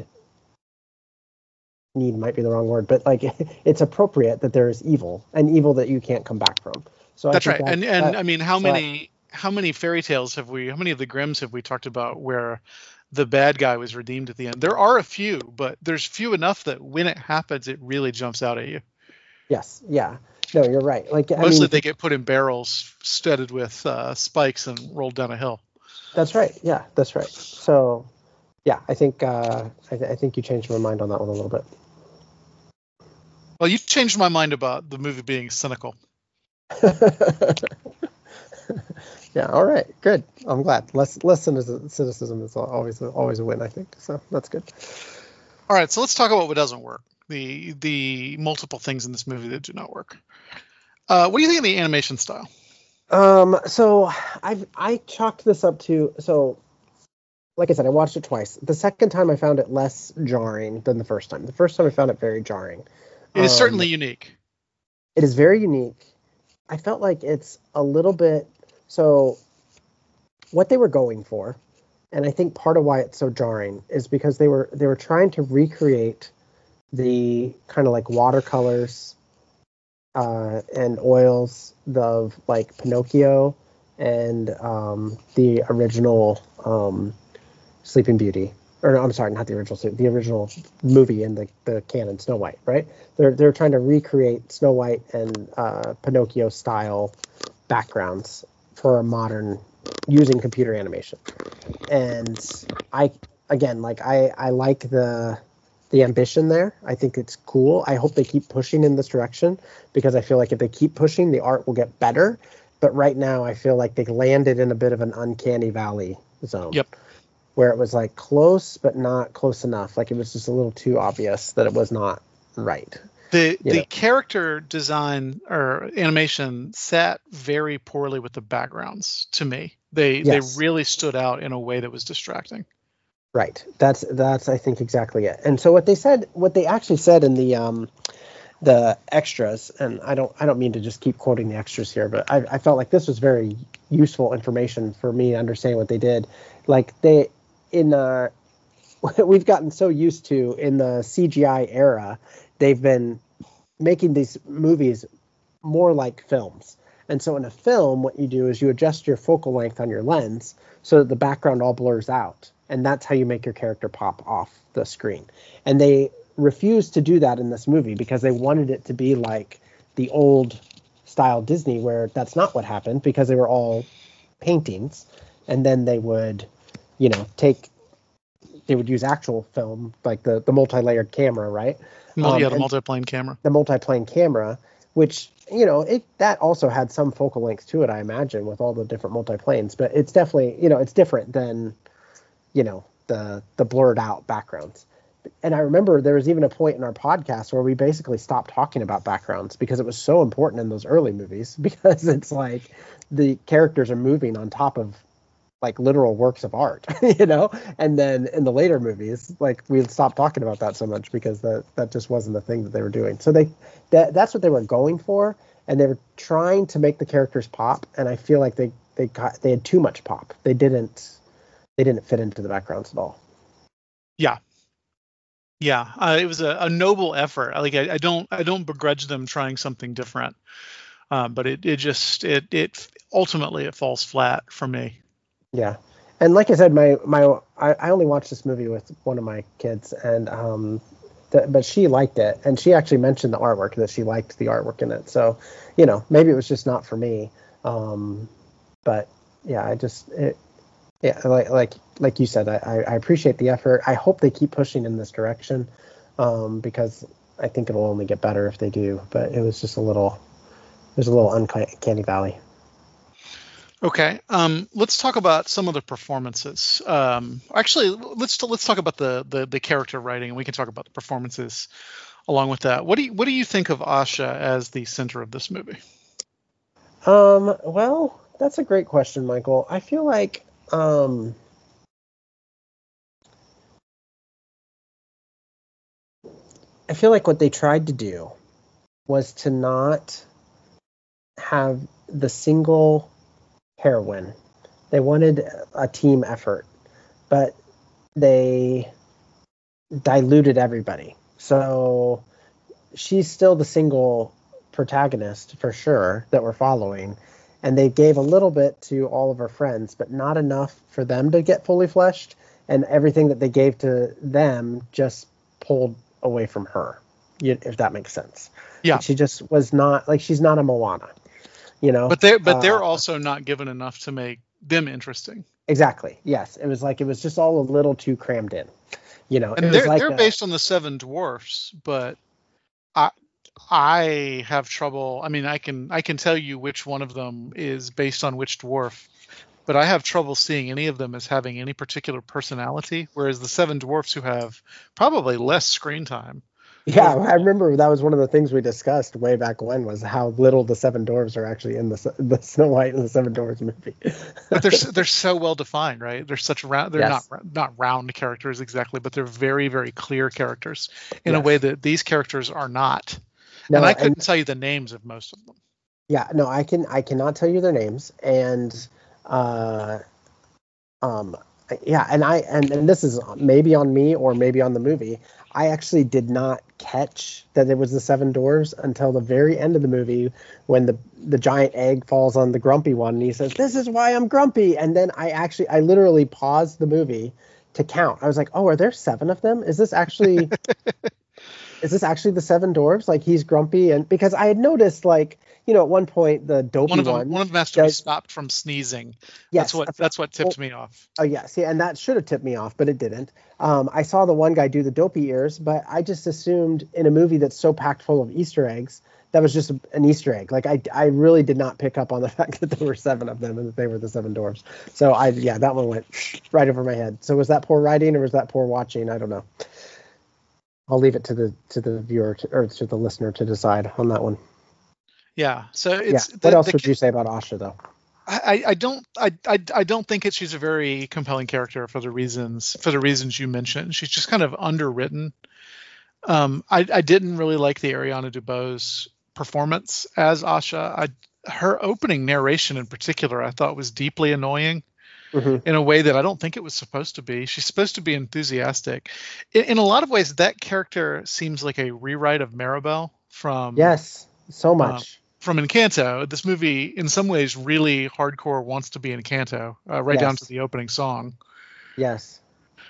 need might be the wrong word, but like it's appropriate that there is evil and evil that you can't come back from. So that's I right. think that, and and that, I mean, how so many I, how many fairy tales have we? How many of the Grimms have we talked about where the bad guy was redeemed at the end? There are a few, but there's few enough that when it happens, it really jumps out at you. Yes. Yeah. No, you're right. Like mostly I mean, they get put in barrels studded with uh, spikes and rolled down a hill. That's right. Yeah, that's right. So, yeah, I think uh, I, th- I think you changed my mind on that one a little bit. Well, you changed my mind about the movie being cynical. Yeah. All right. Good. I'm glad. Less less cynicism is always always a win, I think. So that's good. All right. So let's talk about what doesn't work. The the multiple things in this movie that do not work. Uh, what do you think of the animation style? Um. So I I chalked this up to so. Like I said, I watched it twice. The second time I found it less jarring than the first time. The first time I found it very jarring. It is um, certainly unique. It is very unique. I felt like it's a little bit so what they were going for, and I think part of why it's so jarring is because they were they were trying to recreate the kind of like watercolors uh, and oils of like Pinocchio and um, the original um, Sleeping Beauty. Or no, I'm sorry, not the original, the original movie in the, the canon, Snow White, right? They're they're trying to recreate Snow White and uh, Pinocchio style backgrounds for a modern, using computer animation. And I, again, like I, I like the the ambition there. I think it's cool. I hope they keep pushing in this direction, because I feel like if they keep pushing, the art will get better. But right now, I feel like they landed in a bit of an uncanny valley zone. Yep. Where it was like close, but not close enough. Like it was just a little too obvious that it was not right. The You the know? character design or animation sat very poorly with the backgrounds to me. They Yes. they really stood out in a way that was distracting. Right. That's that's I think exactly it. And so what they said, what they actually said in the um the extras, and I don't I don't mean to just keep quoting the extras here, but I, I felt like this was very useful information for me to understand what they did. Like they in uh we've gotten so used to in the C G I era, they've been making these movies more like films. And so in a film, what you do is you adjust your focal length on your lens so that the background all blurs out. And that's how you make your character pop off the screen. And they refused to do that in this movie because they wanted it to be like the old style Disney, where that's not what happened, because they were all paintings. And then they would, you know, take, they would use actual film, like the, the multi-layered camera, right? Mul- Um, yeah, the and- multiplane camera. the multi-plane camera, which, you know, it that also had some focal length to it, I imagine, with all the different multi-planes. But it's definitely, you know, it's different than, you know, the the blurred out backgrounds. and I remember there was even a point in our podcast where we basically stopped talking about backgrounds because it was so important in those early movies, because it's like the characters are moving on top of like literal works of art, you know? And then in the later movies, like we stopped talking about that so much because that, that just wasn't the thing that they were doing. So they, that that's what they were going for. And they were trying to make the characters pop. And I feel like they, they got, they had too much pop. They didn't, they didn't fit into the backgrounds at all. Yeah. Yeah. Uh, it was a, a noble effort. Like, I, I don't, I don't begrudge them trying something different. Um, but it, it just, it, it ultimately it falls flat for me. Yeah. And like I said, my, my, I, I only watched this movie with one of my kids, and, um, th- but she liked it, and she actually mentioned the artwork, that she liked the artwork in it. So, you know, maybe it was just not for me. Um, but yeah, I just, it, yeah, like, like, like you said, I, I appreciate the effort. I hope they keep pushing in this direction, um, because I think it'll only get better if they do, but it was just a little, there's a little uncanny valley. Okay, um, let's talk about some of the performances. Um, actually, let's let's talk about the, the the character writing, and we can talk about the performances along with that. What do you what do you think of Asha as the center of this movie? Um, well, that's a great question, Michael. I feel like um, I feel like what they tried to do was to not have the single heroine. They wanted a team effort, but they diluted everybody. So she's still the single protagonist for sure that we're following, and they gave a little bit to all of her friends, but not enough for them to get fully fleshed, and everything that they gave to them just pulled away from her, if that makes sense. Yeah. Like she just was not, like, she's not a Moana. You know, but they're but uh, they're also not given enough to make them interesting. Exactly. Yes, it was like it was just all a little too crammed in. You know, and it they're was like they're a, based on the Seven Dwarfs, but I I have trouble. I mean, I can I can tell you which one of them is based on which dwarf, but I have trouble seeing any of them as having any particular personality. Whereas the Seven Dwarfs, who have probably less screen time. Yeah, overall. I remember that was one of the things we discussed way back when, was how little the Seven Dwarfs are actually in the the Snow White and the Seven Dwarfs movie. But they're they're so well defined, right? They're such round. They're Yes. not not round characters exactly, but they're very very clear characters in Yes. a way that these characters are not. No, and I couldn't and, tell you the names of most of them. Yeah, no, I can I cannot tell you their names, and uh, um, yeah, and I and, and this is maybe on me or maybe on the movie. I actually did not catch that it was the Seven Dwarfs until the very end of the movie, when the the giant egg falls on the grumpy one and he says, "This is why I'm grumpy." And then I actually I literally paused the movie to count. I was like, "Oh, are there seven of them? Is this actually is this actually the Seven Dwarfs?" Like, he's grumpy, and because I had noticed, like, you know, at one point the dopey One of them, one, one of them has to be does, stopped from sneezing. yes, That's what that's what tipped me off. Oh, yeah. See, and that should have tipped me off, but it didn't. Um, I saw the one guy do the dopey ears, but I just assumed in a movie that's so packed full of Easter eggs, that was just a, an Easter egg. Like, I, I really did not pick up on the fact that there were seven of them and that they were the Seven Dwarfs. So, I yeah, that one went right over my head. So was that poor writing or was that poor watching? I don't know. I'll leave it to the to the viewer to, or to the listener to decide on that one. Yeah. So it's yeah. the, What else the, would you say about Asha, though? I, I don't I, I I don't think it, she's a very compelling character for the reasons for the reasons you mentioned. She's just kind of underwritten. Um, I I didn't really like the Ariana DeBose performance as Asha. I her opening narration in particular I thought was deeply annoying. Mm-hmm. In a way that I don't think it was supposed to be. She's supposed to be enthusiastic. In, in a lot of ways, that character seems like a rewrite of Maribel from yes, so much. Uh, from Encanto. This movie, in some ways, really hardcore wants to be Encanto, uh, right yes. down to the opening song. Yes.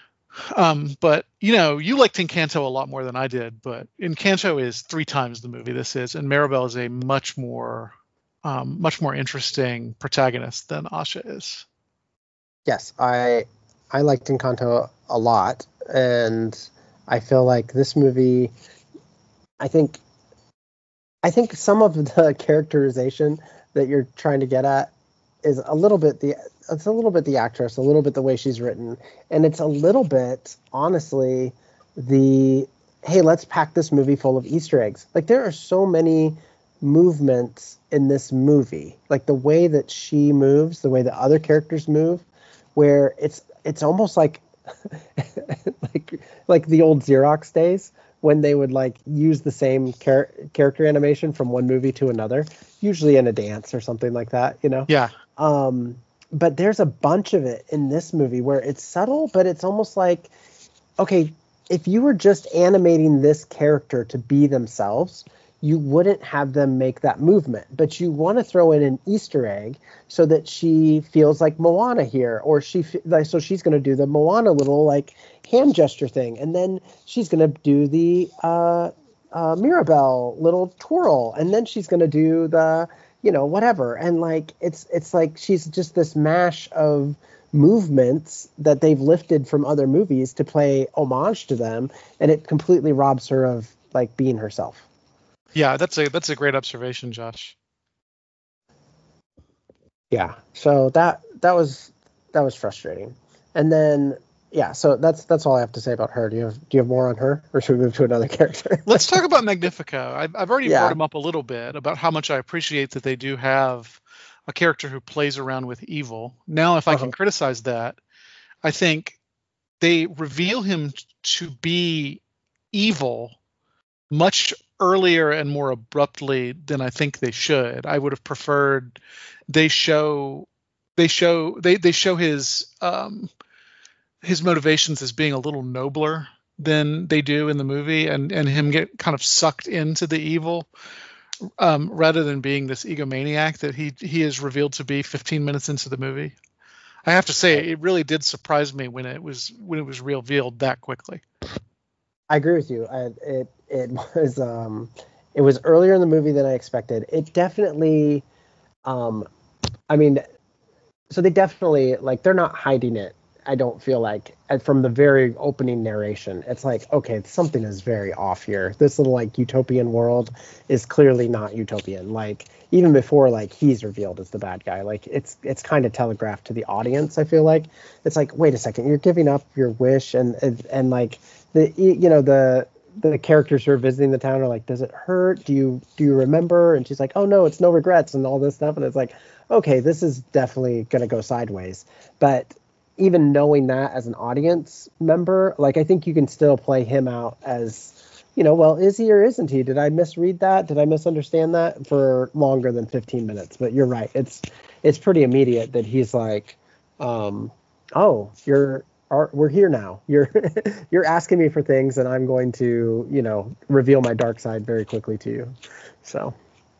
Um, but, you know, you liked Encanto a lot more than I did, but Encanto is three times the movie this is, and Maribel is a much more, um, much more interesting protagonist than Asha is. Yes, I I liked Encanto a lot, and I feel like this movie, I think, I think some of the characterization that you're trying to get at is a little bit the it's a little bit the actress, a little bit the way she's written, and it's a little bit, honestly, the hey, let's pack this movie full of Easter eggs. Like there are so many movements in this movie, like the way that she moves, the way the other characters move, where it's it's almost like like like the old Xerox days when they would like use the same char- character animation from one movie to another, usually in a dance or something like that, you know? Yeah. Um, but there's a bunch of it in this movie where it's subtle, but it's almost like, okay, if you were just animating this character to be themselves, you wouldn't have them make that movement, but you want to throw in an Easter egg so that she feels like Moana here, or she like so she's going to do the Moana little like hand gesture thing, and then she's going to do the uh, uh, Mirabelle little twirl, and then she's going to do the you know whatever, and like it's it's like she's just this mash of movements that they've lifted from other movies to play homage to them, and it completely robs her of like being herself. Yeah, that's a that's a great observation, Josh. Yeah, so that that was that was frustrating, and then yeah, so that's that's all I have to say about her. Do you have do you have more on her, or should we move to another character? Let's talk about Magnifico. I've, I've already Yeah. brought him up a little bit about how much I appreciate that they do have a character who plays around with evil. Now, if I Uh-huh. can criticize that, I think they reveal him to be evil much earlier and more abruptly than I think they should. I would have preferred they show they show they they show his um his motivations as being a little nobler than they do in the movie, and and him get kind of sucked into the evil um rather than being this egomaniac that he he is revealed to be fifteen minutes into the movie. I have to say it really did surprise me when it was when it was revealed that quickly. I agree with you. I, it it was um, it was earlier in the movie than I expected. It definitely, um, I mean, so they definitely like they're not hiding it. I don't feel like and from the very opening narration, it's like okay, something is very off here. This little like utopian world is clearly not utopian. Like even before like he's revealed as the bad guy, like it's it's kind of telegraphed to the audience. I feel like it's like wait a second, you're giving up your wish and and, and like. The you know the the characters who are visiting the town are like, does it hurt? Do you do you remember? And she's like, oh no, it's no regrets and all this stuff. And it's like, okay, this is definitely gonna go sideways. But even knowing that as an audience member, like I think you can still play him out as, you know, well, is he or isn't he? Did I misread that? Did I misunderstand that for longer than fifteen minutes? But you're right. It's it's pretty immediate that he's like, um, oh, you're. Are, we're here now. You're you're asking me for things, and I'm going to, you know, reveal my dark side very quickly to you. So,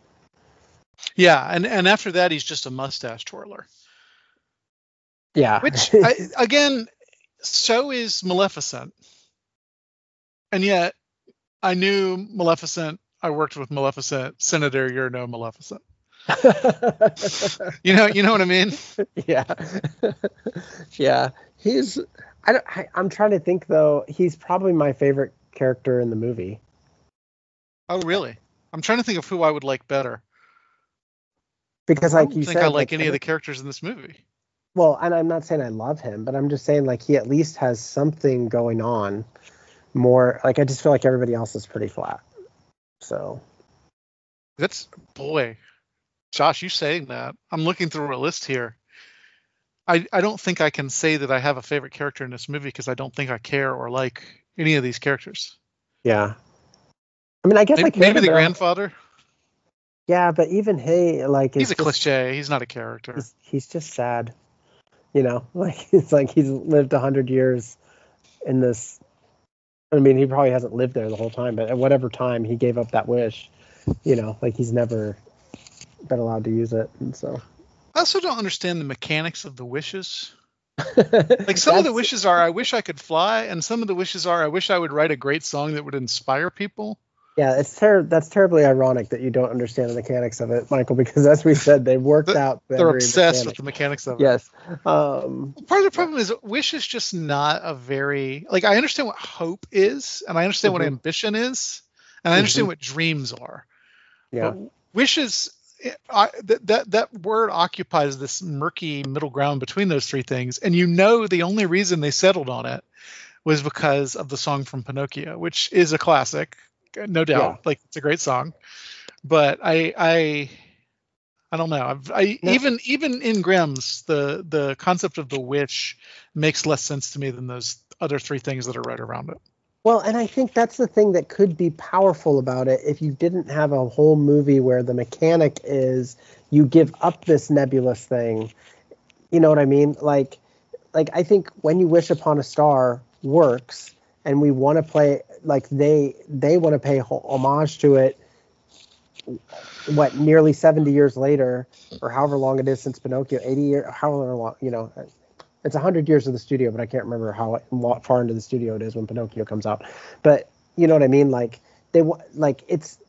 Yeah, and, and after that, he's just a mustache twirler. yeah. Which, I, again, so is Maleficent. And yet, I knew Maleficent. I worked with Maleficent. Senator, you're no Maleficent. you know, you know what I mean? Yeah, yeah. He's. I don't. I, I'm trying to think though. He's probably my favorite character in the movie. Oh, really? I'm trying to think of who I would like better. Because, I like don't you think said, I like like, any of the characters in this movie. Well, and I'm not saying I love him, but I'm just saying like he at least has something going on. More like I just feel like everybody else is pretty flat. So. That's boy. Josh, you saying that. I'm looking through a list here. I, I don't think I can say that I have a favorite character in this movie because I don't think I care or like any of these characters. Yeah. I mean, I guess Maybe, I care maybe the about- grandfather. Yeah, but even he, like, He's it's a just, cliche. He's not a character. He's, he's just sad. You know, like it's like he's lived a hundred years in this. I mean, he probably hasn't lived there the whole time, but at whatever time he gave up that wish, you know, like he's never been allowed to use it, and so. I also don't understand the mechanics of the wishes. Like some of the wishes are, I wish I could fly, and some of the wishes are, I wish I would write a great song that would inspire people. Yeah, it's ter- that's terribly ironic that you don't understand the mechanics of it, Michael, because as we said, they worked The- out. They're every obsessed mechanic. with the mechanics of it. Yes. Um, Part of the problem is Wish is just not a very, like, I understand what hope is, and I understand what Mhm. ambition is, and I understand Mhm. what dreams are. yeah. But wishes, I, that, that that word occupies this murky middle ground between those three things, and you know the only reason they settled on it was because of the song from Pinocchio, which is a classic, no doubt. Yeah. Like, it's a great song. But I I I don't know. I've, I No. even even in Grimm's, the the concept of the witch makes less sense to me than those other three things that are right around it. Well, and I think that's the thing that could be powerful about it if you didn't have a whole movie where the mechanic is you give up this nebulous thing. You know what I mean? Like, like I think When You Wish Upon a Star works, and we want to play like they they want to pay homage to it. What, nearly seventy years later, or however long it is since Pinocchio, eighty years, however long, you know. It's one hundred years of the studio, but I can't remember how far into the studio it is when Pinocchio comes out. But you know what I mean? Like they like it's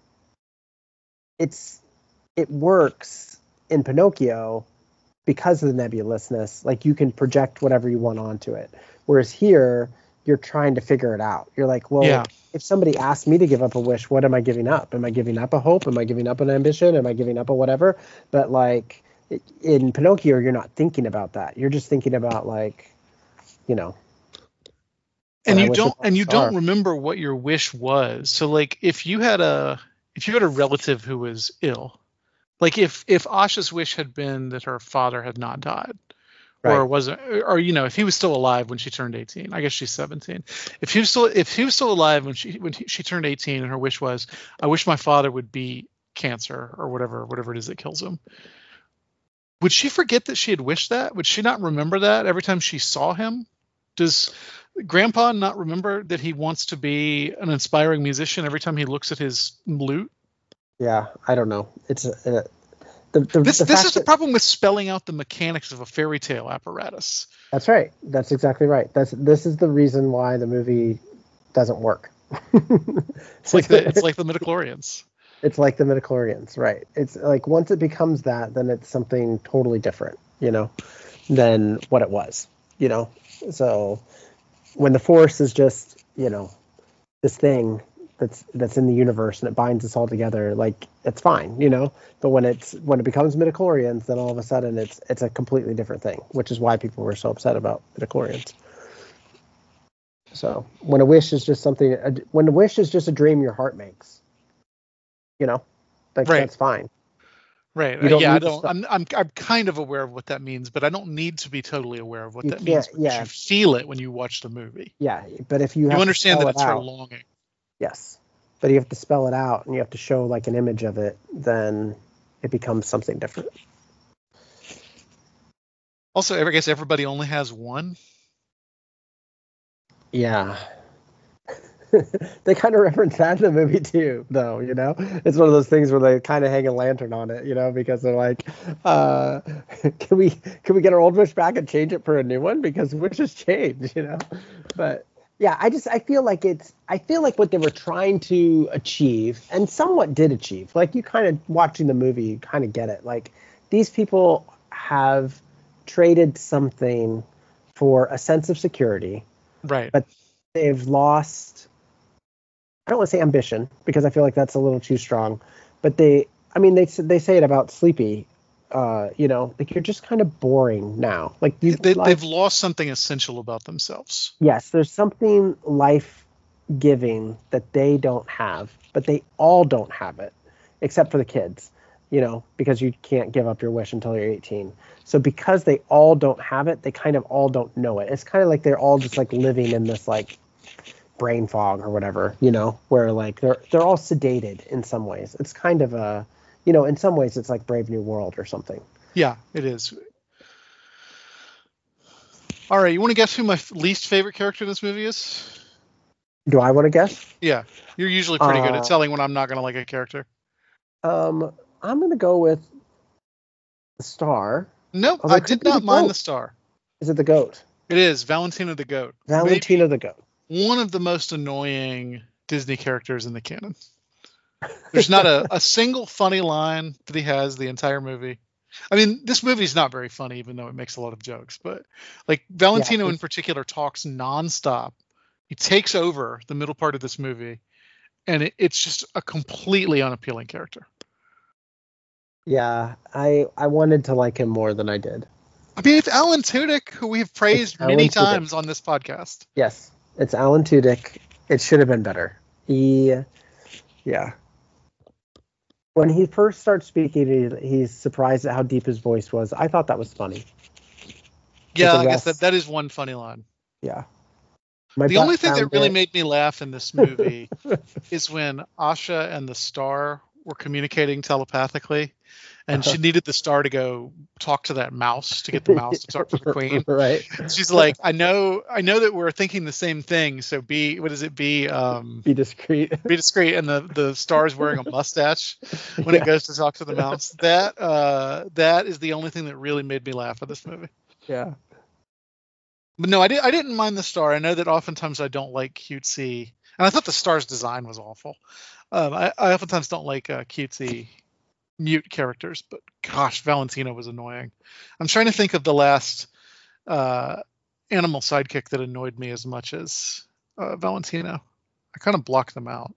it's it works in Pinocchio because of the nebulousness. Like you can project whatever you want onto it. Whereas here, you're trying to figure it out. You're like, well, Yeah. if somebody asked me to give up a wish, what am I giving up? Am I giving up a hope? Am I giving up an ambition? Am I giving up a whatever? But like in Pinocchio, you're not thinking about that. You're just thinking about like, you know. And when I you wish don't upon and a you star. don't remember what your wish was. So like if you had a if you had a relative who was ill, like if if Asha's wish had been that her father had not died, or Right. wasn't, or you know, if he was still alive when she turned eighteen, I guess she's seventeen. If he was still if he was still alive when she when he, she turned eighteen, and her wish was, I wish my father would beat cancer or whatever whatever it is that kills him. Would she forget that she had wished that? Would she not remember that every time she saw him? Does Grandpa not remember that he wants to be an inspiring musician every time he looks at his lute? Yeah, I don't know. It's uh, the the, This the this fact is the that- problem with spelling out the mechanics of a fairy tale apparatus. That's right. That's exactly right. That's this is the reason why the movie doesn't work. It's like the it's like the midichlorians. It's like the midichlorians, right? It's like once it becomes that, then it's something totally different, you know, than what it was, you know. So when the Force is just, you know, this thing that's that's in the universe and it binds us all together, like it's fine, you know. But when it's when it becomes midichlorians, then all of a sudden it's it's a completely different thing, which is why people were so upset about midichlorians. So when a wish is just something, when a wish is just a dream your heart makes, you know, like Right. that's fine. Right. You Uh, don't yeah, I need to don't. stop- I'm, I'm. I'm kind of aware of what that means, but I don't need to be totally aware of what You that means. can't- Because yeah. You feel it when you watch the movie. Yeah, but if you You have understand to that spell it's it her out, longing. yes, but you have to spell it out and you have to show like an image of it, then it becomes something different. Also, I guess everybody only has one. Yeah. They kind of reference that in the movie too, though, you know? It's one of those things where they kind of hang a lantern on it, you know, because they're like, uh, can we can we get our old wish back and change it for a new one? Because wishes change, you know? But yeah, I just I feel like it's I feel like what they were trying to achieve and somewhat did achieve. Like you kind of watching the movie, you kind of get it. Like these people have traded something for a sense of security. Right. But they've lost, I don't want to say ambition because I feel like that's a little too strong, but they, I mean, they they say it about Sleepy, uh, you know, like you're just kind of boring now. Like you, They, like, they've lost something essential about themselves. yes, there's something life giving that they don't have, but they all don't have it, except for the kids, you know, because you can't give up your wish until you're eighteen. So because they all don't have it, they kind of all don't know it. It's kind of like they're all just like living in this like brain fog or whatever, you know, where like they're they're all sedated in some ways. It's kind of a, you know, in some ways it's like Brave New World or something. Yeah, it is. All right, you want to guess who my f- least favorite character in this movie is? Do I want to guess? Yeah, you're usually pretty good Uh, at telling when I'm not going to like a character. Um, I'm gonna go with the star. Nope, Although I it could did be not the mind goat. the star. Is it the goat? It is Valentina the Goat. Valentina the goat. Maybe one of the most annoying Disney characters in the canon. There's not a, a single funny line that he has the entire movie. I mean, this movie's not very funny, even though it makes a lot of jokes. But like Valentino Yeah, in particular talks nonstop. He takes over the middle part of this movie, and it, it's just a completely unappealing character. Yeah, I I wanted to like him more than I did. I mean, it's Alan Tudyk, who we have praised Alan many Tudyk. times on this podcast. Yes, It's Alan Tudyk. It should have been better. He, yeah. When he first starts speaking, he, he's surprised at how deep his voice was. I thought that was funny. Yeah, the I guess rest- that, that is one funny line. Yeah. My The butt only thing that found really it- made me laugh in this movie is when Asha and the Star were communicating telepathically, and she needed the Star to go talk to that mouse to get the mouse to talk to the Queen. Right. She's like, I know, I know that we're thinking the same thing. So be, what does it be? Um, Be discreet. be discreet. And the the Star's wearing a mustache when Yeah. it goes to talk to the mouse. That uh, that is the only thing that really made me laugh at this movie. Yeah. But no, I, did, I didn't mind the Star. I know that oftentimes I don't like cutesy, and I thought the Star's design was awful. Um, I, I oftentimes don't like uh, cutesy mute characters, but gosh, Valentino was annoying. I'm trying to think of the last uh, animal sidekick that annoyed me as much as uh, Valentino. I kind of blocked them out.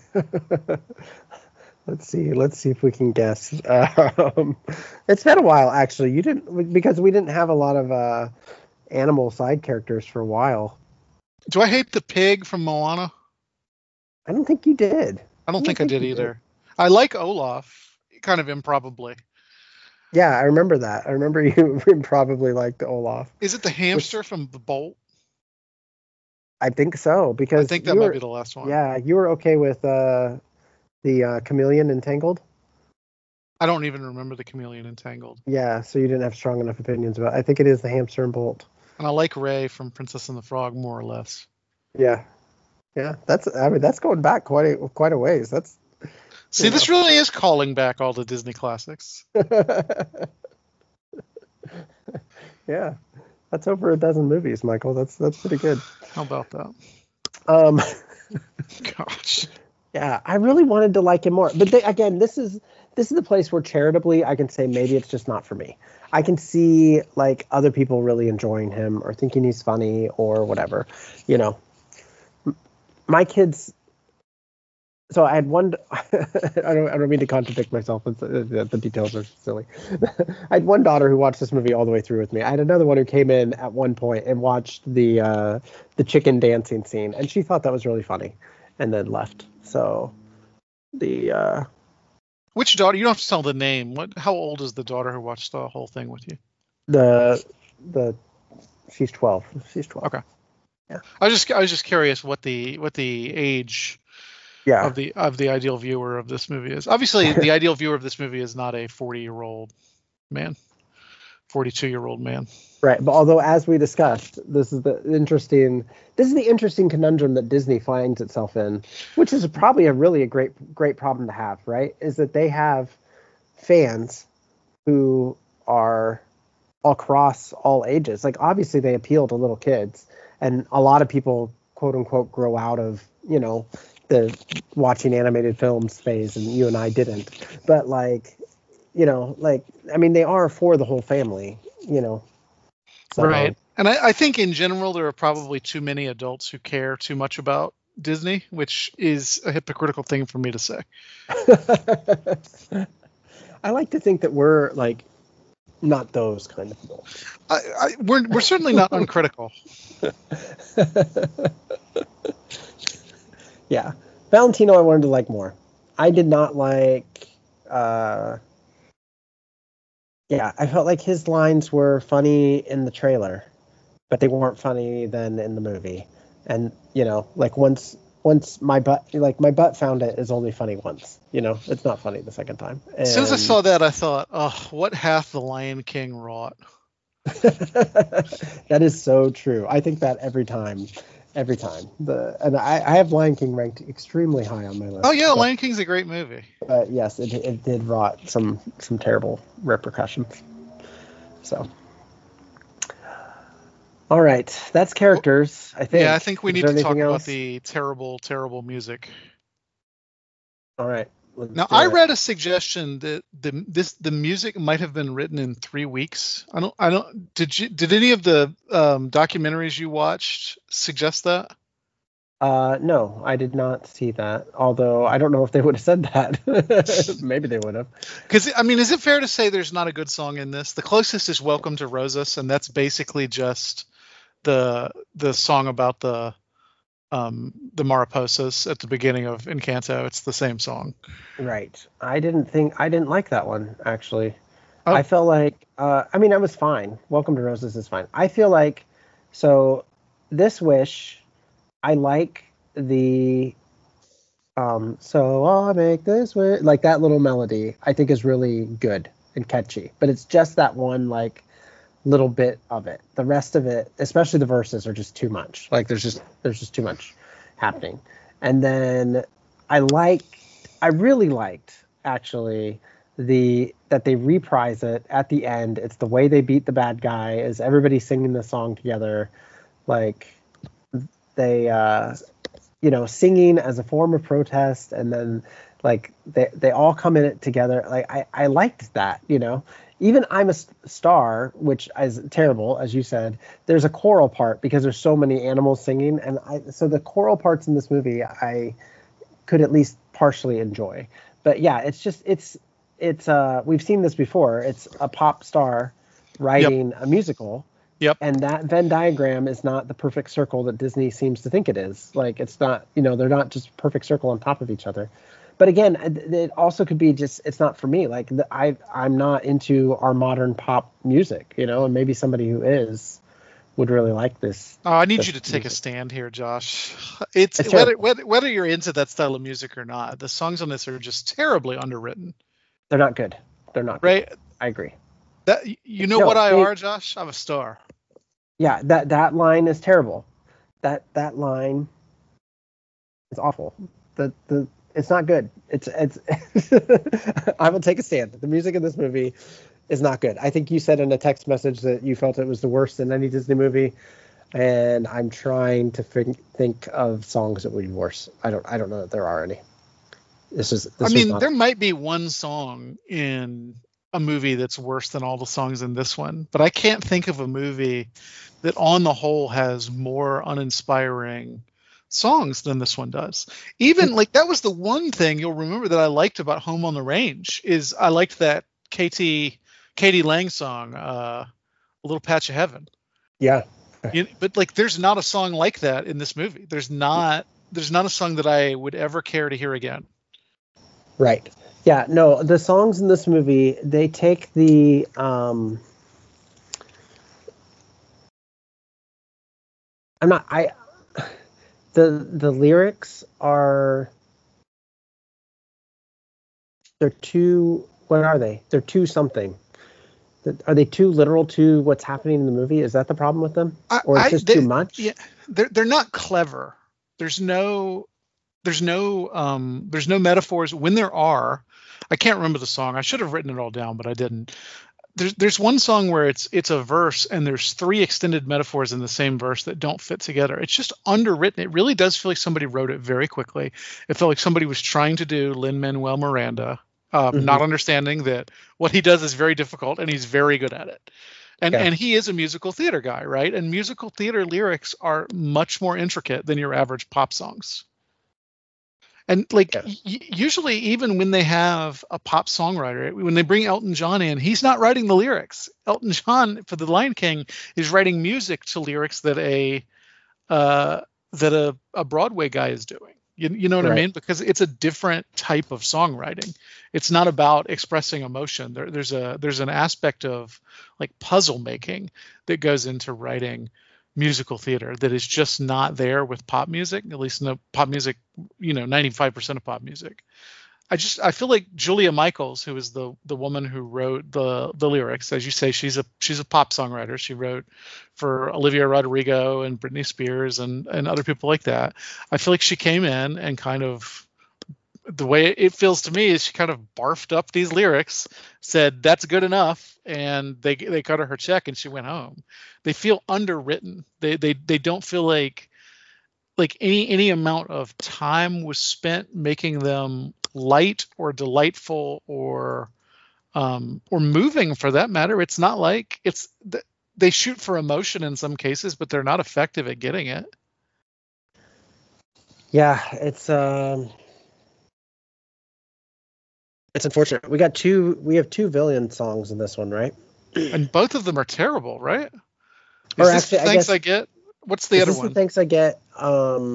Let's see. Let's see if we can guess. Um, it's been a while, actually. You didn't because we didn't have a lot of uh, animal side characters for a while. Do I hate the pig from Moana? I don't think you did. I don't think I did you either. I like Olaf, kind of improbably. Yeah, I remember that. I remember you probably liked Olaf. Is it the hamster from the Bolt? I think so because I think that you might were, be the last one. Yeah, you were okay with uh, the uh, chameleon entangled. I don't even remember the chameleon entangled. Yeah, so you didn't have strong enough opinions about it. I think it is the hamster and Bolt. And I like Ray from Princess and the Frog more or less. Yeah, yeah. That's I mean that's going back quite a, quite a ways. That's See, this know. really is calling back all the Disney classics. Yeah, that's over a dozen movies, Michael. That's that's pretty good. How about that? Um, Gosh. yeah, I really wanted to like him more, but they, again, this is this is the place where charitably I can say maybe it's just not for me. I can see like other people really enjoying him or thinking he's funny or whatever, you know. My kids. So I had one. I don't. I don't mean to contradict myself. It's, the, the details are silly. I had one daughter who watched this movie all the way through with me. I had another one who came in at one point and watched the uh, the chicken dancing scene, and she thought that was really funny, and then left. So the uh, Which daughter? You don't have to tell the name. What? How old is the daughter who watched the whole thing with you? the the she's twelve. She's twelve. Okay. Yeah. I was just I was just curious what the what the age Yeah. of the of the ideal viewer of this movie is. Obviously, the ideal viewer of this movie is not a forty-year-old man, forty-two-year-old man. Right, but although as we discussed, this is the interesting this is the interesting conundrum that Disney finds itself in, which is probably a really a great great problem to have, right? Is that they have fans who are across all ages. Like obviously they appeal to little kids, and a lot of people quote unquote grow out of, you know, the watching animated films phase, and you and I didn't. But like, you know, like I mean they are for the whole family, you know. So, Right. And I, I think in general there are probably too many adults who care too much about Disney, which is a hypocritical thing for me to say. I like to think that we're like not those kind of adults. I, I, we're we're certainly not uncritical. Yeah. Valentino I wanted to like more. I did not like uh yeah, I felt like his lines were funny in the trailer, but they weren't funny then in the movie. And, you know, like once once my butt like my butt found it is only funny once. You know, it's not funny the second time. And As soon as I saw that, I thought, oh, what hath the Lion King wrought? that is so true. I think that every time. Every time. The and I, I have Lion King ranked extremely high on my list. Oh yeah, but, Lion King's a great movie. But yes, it it did wrought some some terrible repercussions. So, all right, that's characters. I think. Yeah, I think we Is need there to talk anything about else? the terrible, terrible music. All right. let's Now, do I it. read a suggestion that the this the music might have been written in three weeks. I don't I don't did you did any of the um, documentaries you watched suggest that? Uh, no, I did not see that. Although I don't know if they would have said that. Maybe they would have. Because I mean, is it fair to say there's not a good song in this? The closest is "Welcome to Rosas," and that's basically just the the song about the um, the Mariposas at the beginning of Encanto. It's the same song. Right. I didn't think I didn't like that one actually. Oh. I felt like uh, I mean, I was fine. Welcome to Roses is fine. I feel like so this Wish, I like the um so I'll make this wish, like that little melody. I think is really good and catchy. But it's just that one like little bit of it. The rest of it, especially the verses, are just too much. Like there's just there's just too much happening. And then I like I really liked actually the that they reprise it at the end. It's the way they beat the bad guy, is everybody singing the song together, like they uh you know, singing as a form of protest, and then like they they all come in it together. Like I I liked that, you know. Even I'm a Star, which is terrible, as you said, there's a choral part because there's so many animals singing. And I, so the choral parts in this movie, I could at least partially enjoy. But yeah, it's just, it's, it's, uh, we've seen this before. It's a pop star writing yep. a musical. Yep. And that Venn diagram is not the perfect circle that Disney seems to think it is. Like, it's not, you know, they're not just perfect circle on top of each other. But again, it also could be just, it's not for me. Like I, I'm not into our modern pop music, you know, and maybe somebody who is would really like this. Oh, I need this you to take music. a stand here, Josh. It's, it's whether, whether whether you're into that style of music or not, the songs on this are just terribly underwritten. They're not good. They're not good. Right. I agree. That you know no, what I they, are, Josh? I'm a star. Yeah, that that line is terrible. That that line is awful. The the It's not good. It's it's. I will take a stand. The music in this movie is not good. I think you said in a text message that you felt it was the worst in any Disney movie, and I'm trying to think think of songs that would be worse. I don't I don't know that there are any. This is. This I mean, not... there might be one song in a movie that's worse than all the songs in this one, but I can't think of a movie that, on the whole, has more uninspiring songs than this one does. Even like that was the one thing you'll remember that I liked about Home on the Range is I liked that Katie Katie Lang song, uh, A Little Patch of Heaven. Yeah. You, but like there's not a song like that in this movie. There's not there's not a song that I would ever care to hear again. Right. Yeah, no, the songs in this movie, they take the um I'm not I The the lyrics are they're too what are they? They're too something. Are they too literal to what's happening in the movie? Is that the problem with them, or it's just I, they, too much? Yeah, they're they're not clever. There's no there's no um there's no metaphors. When there are, I can't remember the song. I should have written it all down, but I didn't. There's there's one song where it's it's a verse and there's three extended metaphors in the same verse that don't fit together. It's just underwritten. It really does feel like somebody wrote it very quickly. It felt like somebody was trying to do Lin-Manuel Miranda, uh, mm-hmm. not understanding that what he does is very difficult and he's very good at it. And yeah. and he is a musical theater guy, right? And musical theater lyrics are much more intricate than your average pop songs. And like yes. y- usually, even when they have a pop songwriter, when they bring Elton John in, he's not writing the lyrics. Elton John for The Lion King is writing music to lyrics that a uh, that a, a Broadway guy is doing. You, you know what right. I mean? Because it's a different type of songwriting. It's not about expressing emotion. There, there's a there's an aspect of like puzzle making that goes into writing musical theater that is just not there with pop music, at least in the pop music, you know, ninety-five percent of pop music. I just, I feel like Julia Michaels, who is the the woman who wrote the the lyrics, as you say, she's a she's a pop songwriter. She wrote for Olivia Rodrigo and Britney Spears and and other people like that. I feel like she came in and kind of, the way it feels to me is she kind of barfed up these lyrics, said that's good enough, and they they cut her her check and she went home. They feel underwritten. They they they don't feel like like any any amount of time was spent making them light or delightful or um or moving for that matter. It's not like it's they shoot for emotion in some cases, but they're not effective at getting it. Yeah, it's um it's unfortunate. We got two we have two villain songs in this one, right? And both of them are terrible, right? Is or this actually, the thanks I, guess, I get? What's the is other this one? The thanks I get. Um,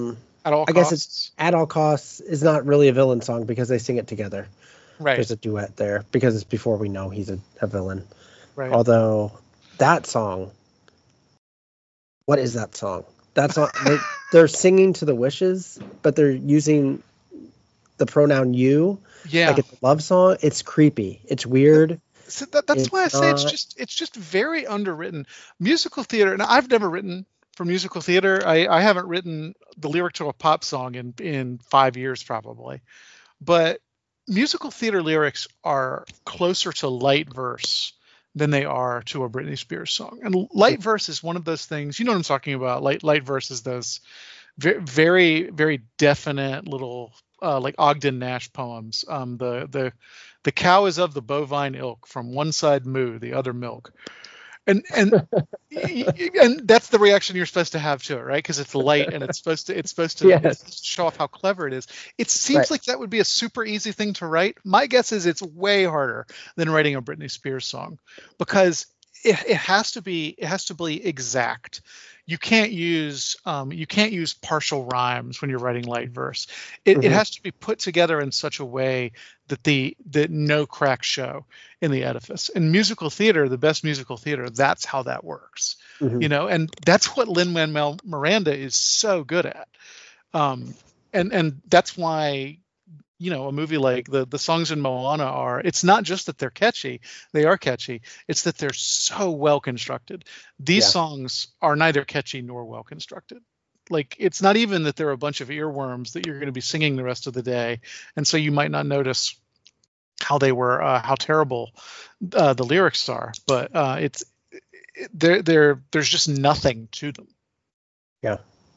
At all I costs. guess it's At All Costs is not really a villain song because they sing it together. Right. There's a duet there because it's before we know he's a, a villain. Right. Although that song, what is that song? That's not they're, they're singing to the wishes, but they're using the pronoun you. Yeah. Like it's a love song. It's creepy. It's weird. So that, that's It's why I say it's not- just it's just very underwritten. Musical theater, and I've never written for musical theater. I, I haven't written the lyric to a pop song in, in five years probably. But musical theater lyrics are closer to light verse than they are to a Britney Spears song. And light verse is one of those things, you know what I'm talking about. Light light verse is those very very, very definite little uh, like Ogden Nash poems. Um, the the the cow is of the bovine ilk, from one side moo, the other milk. And and and that's the reaction you're supposed to have to it, right? Because it's light and it's supposed to it's supposed to, Yes. it's supposed to show off how clever it is. It seems Right. like that would be a super easy thing to write. My guess is it's way harder than writing a Britney Spears song, because it, it has to be it has to be exact. You can't use um, you can't use partial rhymes when you're writing light verse. It, it Mhm. has to be put together in such a way that the that no cracks show in the edifice. In musical theater, the best musical theater, that's how that works. Mhm. You know, and that's what Lin-Manuel Miranda is so good at. Um, and and that's why, you know, a movie like the the songs in Moana are, it's not just that they're catchy, they are catchy, it's that they're so well constructed. These Yeah. songs are neither catchy nor well constructed. Like, it's not even that they're a bunch of earworms that you're going to be singing the rest of the day, and so you might not notice how they were uh, how terrible uh, the lyrics are, but uh, it's it, there there there's just nothing to them. Yeah.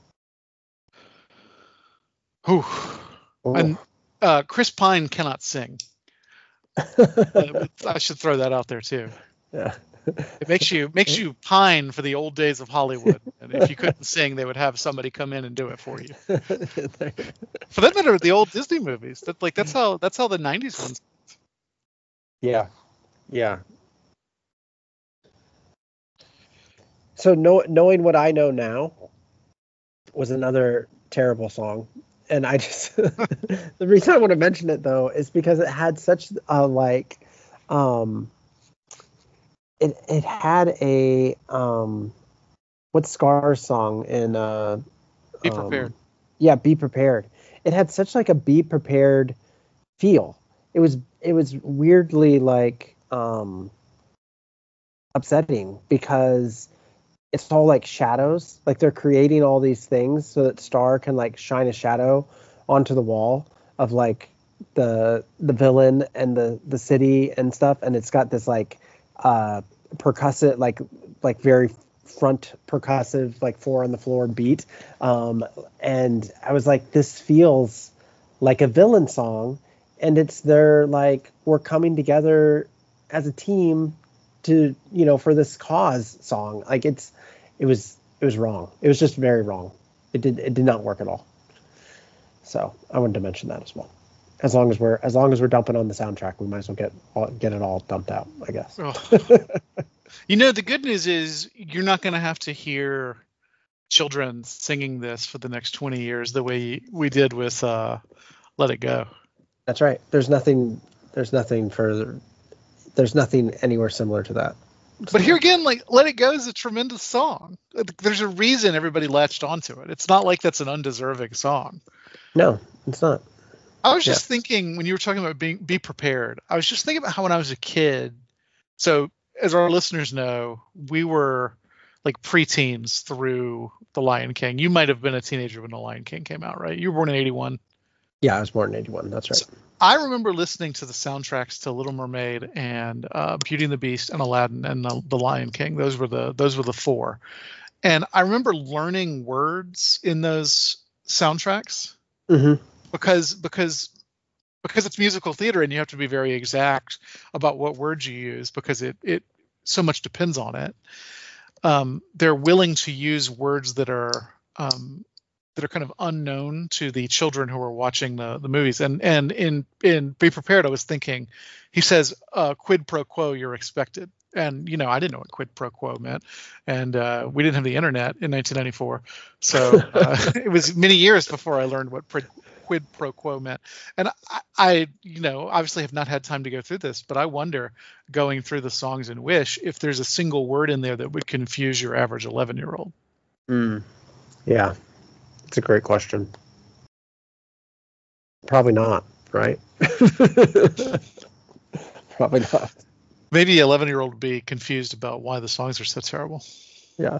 Whew. Oh. And uh, Chris Pine cannot sing. Uh, I should throw that out there too. Yeah. It makes you makes you pine for the old days of Hollywood. And if you couldn't sing, they would have somebody come in and do it for you. For that matter, the old Disney movies. That like that's how that's how the nineties ones. Yeah. Yeah. So know, knowing what I know now was another terrible song. And I just the reason I want to mention it though is because it had such a like um it it had a um what's Scar's song in uh Be um, prepared. yeah, Be Prepared. It had such like a Be Prepared feel. It was it was weirdly like um upsetting because it's all like shadows. Like they're creating all these things so that Star can like shine a shadow onto the wall of like the the villain and the the city and stuff. And it's got this like uh percussive like like very front percussive like four on the floor beat. Um and I was like, this feels like a villain song, and it's their like, we're coming together as a team to, you know, for this cause song. Like it's it was it was wrong. It was just very wrong. It did it did not work at all. So I wanted to mention that as well. As long as we're as long as we're dumping on the soundtrack, we might as well get all, get it all dumped out, I guess. Oh. You know, the good news is you're not going to have to hear children singing this for the next twenty years the way we did with uh, Let It Go. That's right. There's nothing there's nothing further there's nothing anywhere similar to that. But here again, like, Let It Go is a tremendous song. There's a reason everybody latched onto it. It's not like that's an undeserving song. No, it's not. I was just Yeah. thinking, when you were talking about being be prepared, I was just thinking about how when I was a kid, so as our listeners know, we were like preteens through The Lion King. You might have been a teenager when The Lion King came out, right? You were born in eighty-one. Yeah, I was born in eighty-one. That's right. So I remember listening to the soundtracks to Little Mermaid and uh, Beauty and the Beast and Aladdin and the, the Lion King. Those were the those were the four. And I remember learning words in those soundtracks Mm-hmm. because because because it's musical theater and you have to be very exact about what words you use because it it so much depends on it. Um, they're willing to use words that are um, that are kind of unknown to the children who are watching the, the movies. And and in in Be Prepared, I was thinking, he says, uh, quid pro quo, you're expected. And, you know, I didn't know what quid pro quo meant. And uh, we didn't have the internet in nineteen ninety-four. So uh, it was many years before I learned what quid, quid pro quo meant. And I, I, you know, obviously have not had time to go through this, but I wonder, going through the songs in Wish, if there's a single word in there that would confuse your average eleven-year-old. Mm. Yeah, it's a great question. Probably not, right? Probably not. Maybe an eleven-year-old would be confused about why the songs are so terrible. Yeah.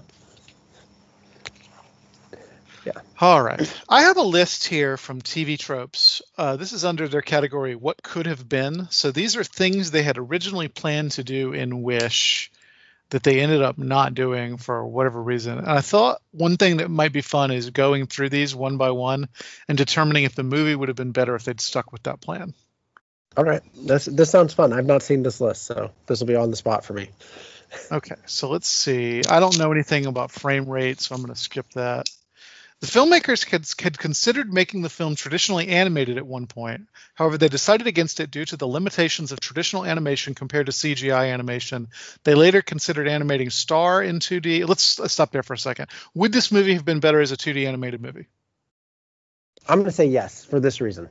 Yeah. All right. I have a list here from T V Tropes. Uh, this is under their category, What Could Have Been. So these are things they had originally planned to do in Wish that they ended up not doing for whatever reason. And I thought one thing that might be fun is going through these one by one and determining if the movie would have been better if they'd stuck with that plan. All right. This this sounds fun. I've not seen this list, so this will be on the spot for me. Okay, so let's see. I don't know anything about frame rate, so I'm going to skip that. The filmmakers had, had considered making the film traditionally animated at one point. However, they decided against it due to the limitations of traditional animation compared to C G I animation. They later considered animating Star in two D. Let's, let's stop there for a second. Would this movie have been better as a two D animated movie? I'm going to say yes for this reason.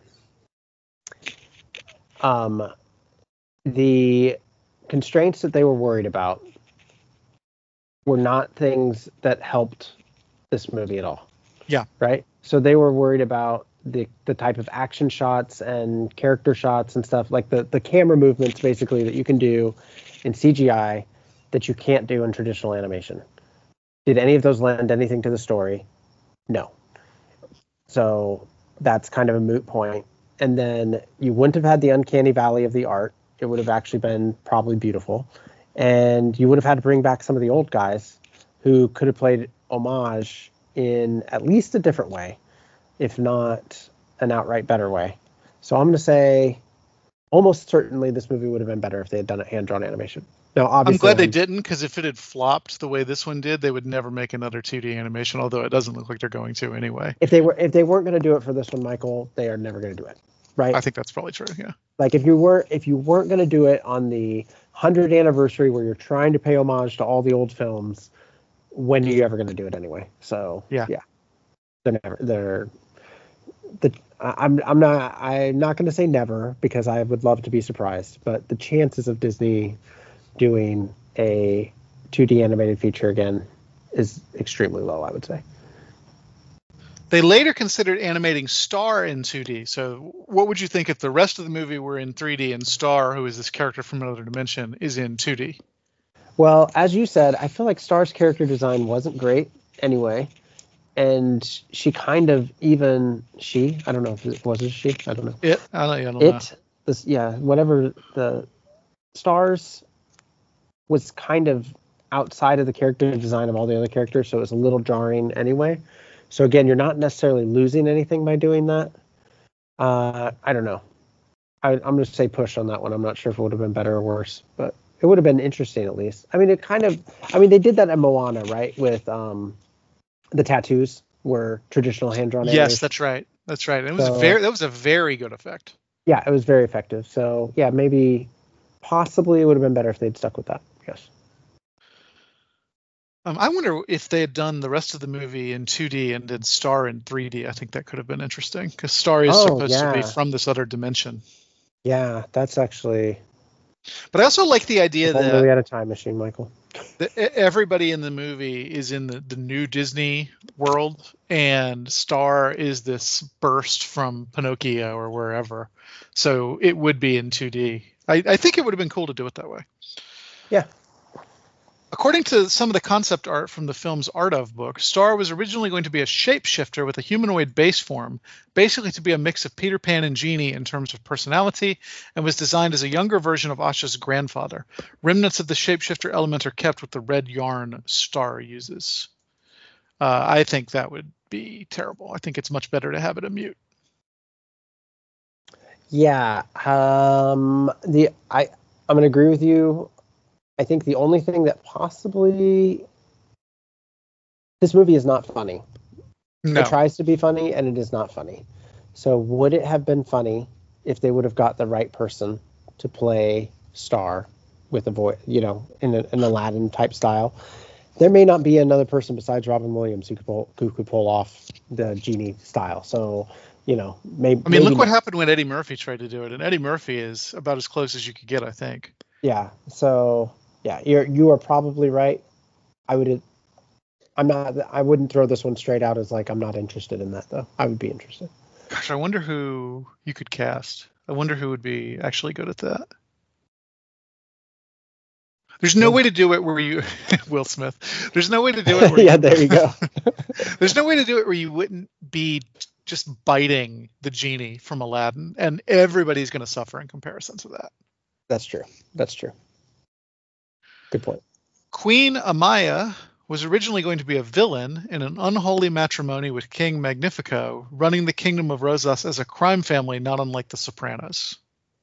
Um, the constraints that they were worried about were not things that helped this movie at all. Yeah. Right. So they were worried about the the type of action shots and character shots and stuff, like the, the camera movements basically that you can do in C G I that you can't do in traditional animation. Did any of those lend anything to the story? No. So that's kind of a moot point. And then you wouldn't have had the uncanny valley of the art. It would have actually been probably beautiful. And you would have had to bring back some of the old guys who could have played homage in at least a different way, if not an outright better way. So I'm going to say almost certainly this movie would have been better if they had done a hand-drawn animation. Now, obviously, I'm glad they didn't, because if it had flopped the way this one did, they would never make another two D animation, although it doesn't look like they're going to anyway. If they were, if they weren't going to do it for this one, Michael, they are never going to do it, right? I think that's probably true, yeah. Like if you were, if you weren't going to do it on the hundredth anniversary where you're trying to pay homage to all the old films, when are you ever going to do it anyway? So yeah, yeah, they're never. They're the. I'm. I'm not. I'm not going to say never, because I would love to be surprised, but the chances of Disney doing a two D animated feature again is extremely low, I would say. They later considered animating Star in two D. So what would you think if the rest of the movie were in three D and Star, who is this character from another dimension, is in two D? Well, as you said, I feel like Star's character design wasn't great anyway. And she kind of even, she, I don't know if it was it she, I don't know. It, I don't, I don't it, know. This, yeah, whatever, the Stars was kind of outside of the character design of all the other characters, so it was a little jarring anyway. So again, you're not necessarily losing anything by doing that. Uh, I don't know. I, I'm going to say push on that one. I'm not sure if it would have been better or worse, but it would have been interesting at least. I mean, it kind of, I mean, they did that at Moana, right? With um, the tattoos were traditional hand-drawn animation. Yes, that's right. That's right. It was So- very, that was a very good effect. Yeah, it was very effective. So yeah, maybe, possibly it would have been better if they'd stuck with that. Yes. Um, I wonder if they had done the rest of the movie in two D and did Star in three D. I think that could have been interesting, because Star is Oh, supposed to be yeah. from this other dimension. Yeah, that's actually. But I also like the idea If only that we had a time machine, Michael. the, e- everybody in the movie is in the, the new Disney world, and Star is this burst from Pinocchio or wherever. So it would be in two D. I, I think it would have been cool to do it that way. Yeah. According to some of the concept art from the film's Art of book, Star was originally going to be a shapeshifter with a humanoid base form, basically to be a mix of Peter Pan and Genie in terms of personality, and was designed as a younger version of Asha's grandfather. Remnants of the shapeshifter element are kept with the red yarn Star uses. Uh, I think that would be terrible. I think it's much better to have it a mute. Yeah. Um. The I I'm gonna agree with you. I think the only thing that possibly, this movie is not funny. No. It tries to be funny, and it is not funny. So would it have been funny if they would have got the right person to play Star with a voice, you know, in a, an Aladdin type style. There may not be another person besides Robin Williams who could pull, who could pull off the genie style. So, you know, maybe. I mean, maybe look what not. happened when Eddie Murphy tried to do it, and Eddie Murphy is about as close as you could get, I think. Yeah. So yeah, you're you are probably right. I would. I'm not. I wouldn't throw this one straight out as like I'm not interested in that though. I would be interested. Gosh, I wonder who you could cast. I wonder who would be actually good at that. There's no way to do it where you Will Smith. There's no way to do it where yeah, you, there you go. There's no way to do it where you wouldn't be just biting the genie from Aladdin, and everybody's going to suffer in comparison to that. That's true. That's true. Good point. Queen Amaya was originally going to be a villain in an unholy matrimony with King Magnifico, running the kingdom of Rosas as a crime family, not unlike the Sopranos.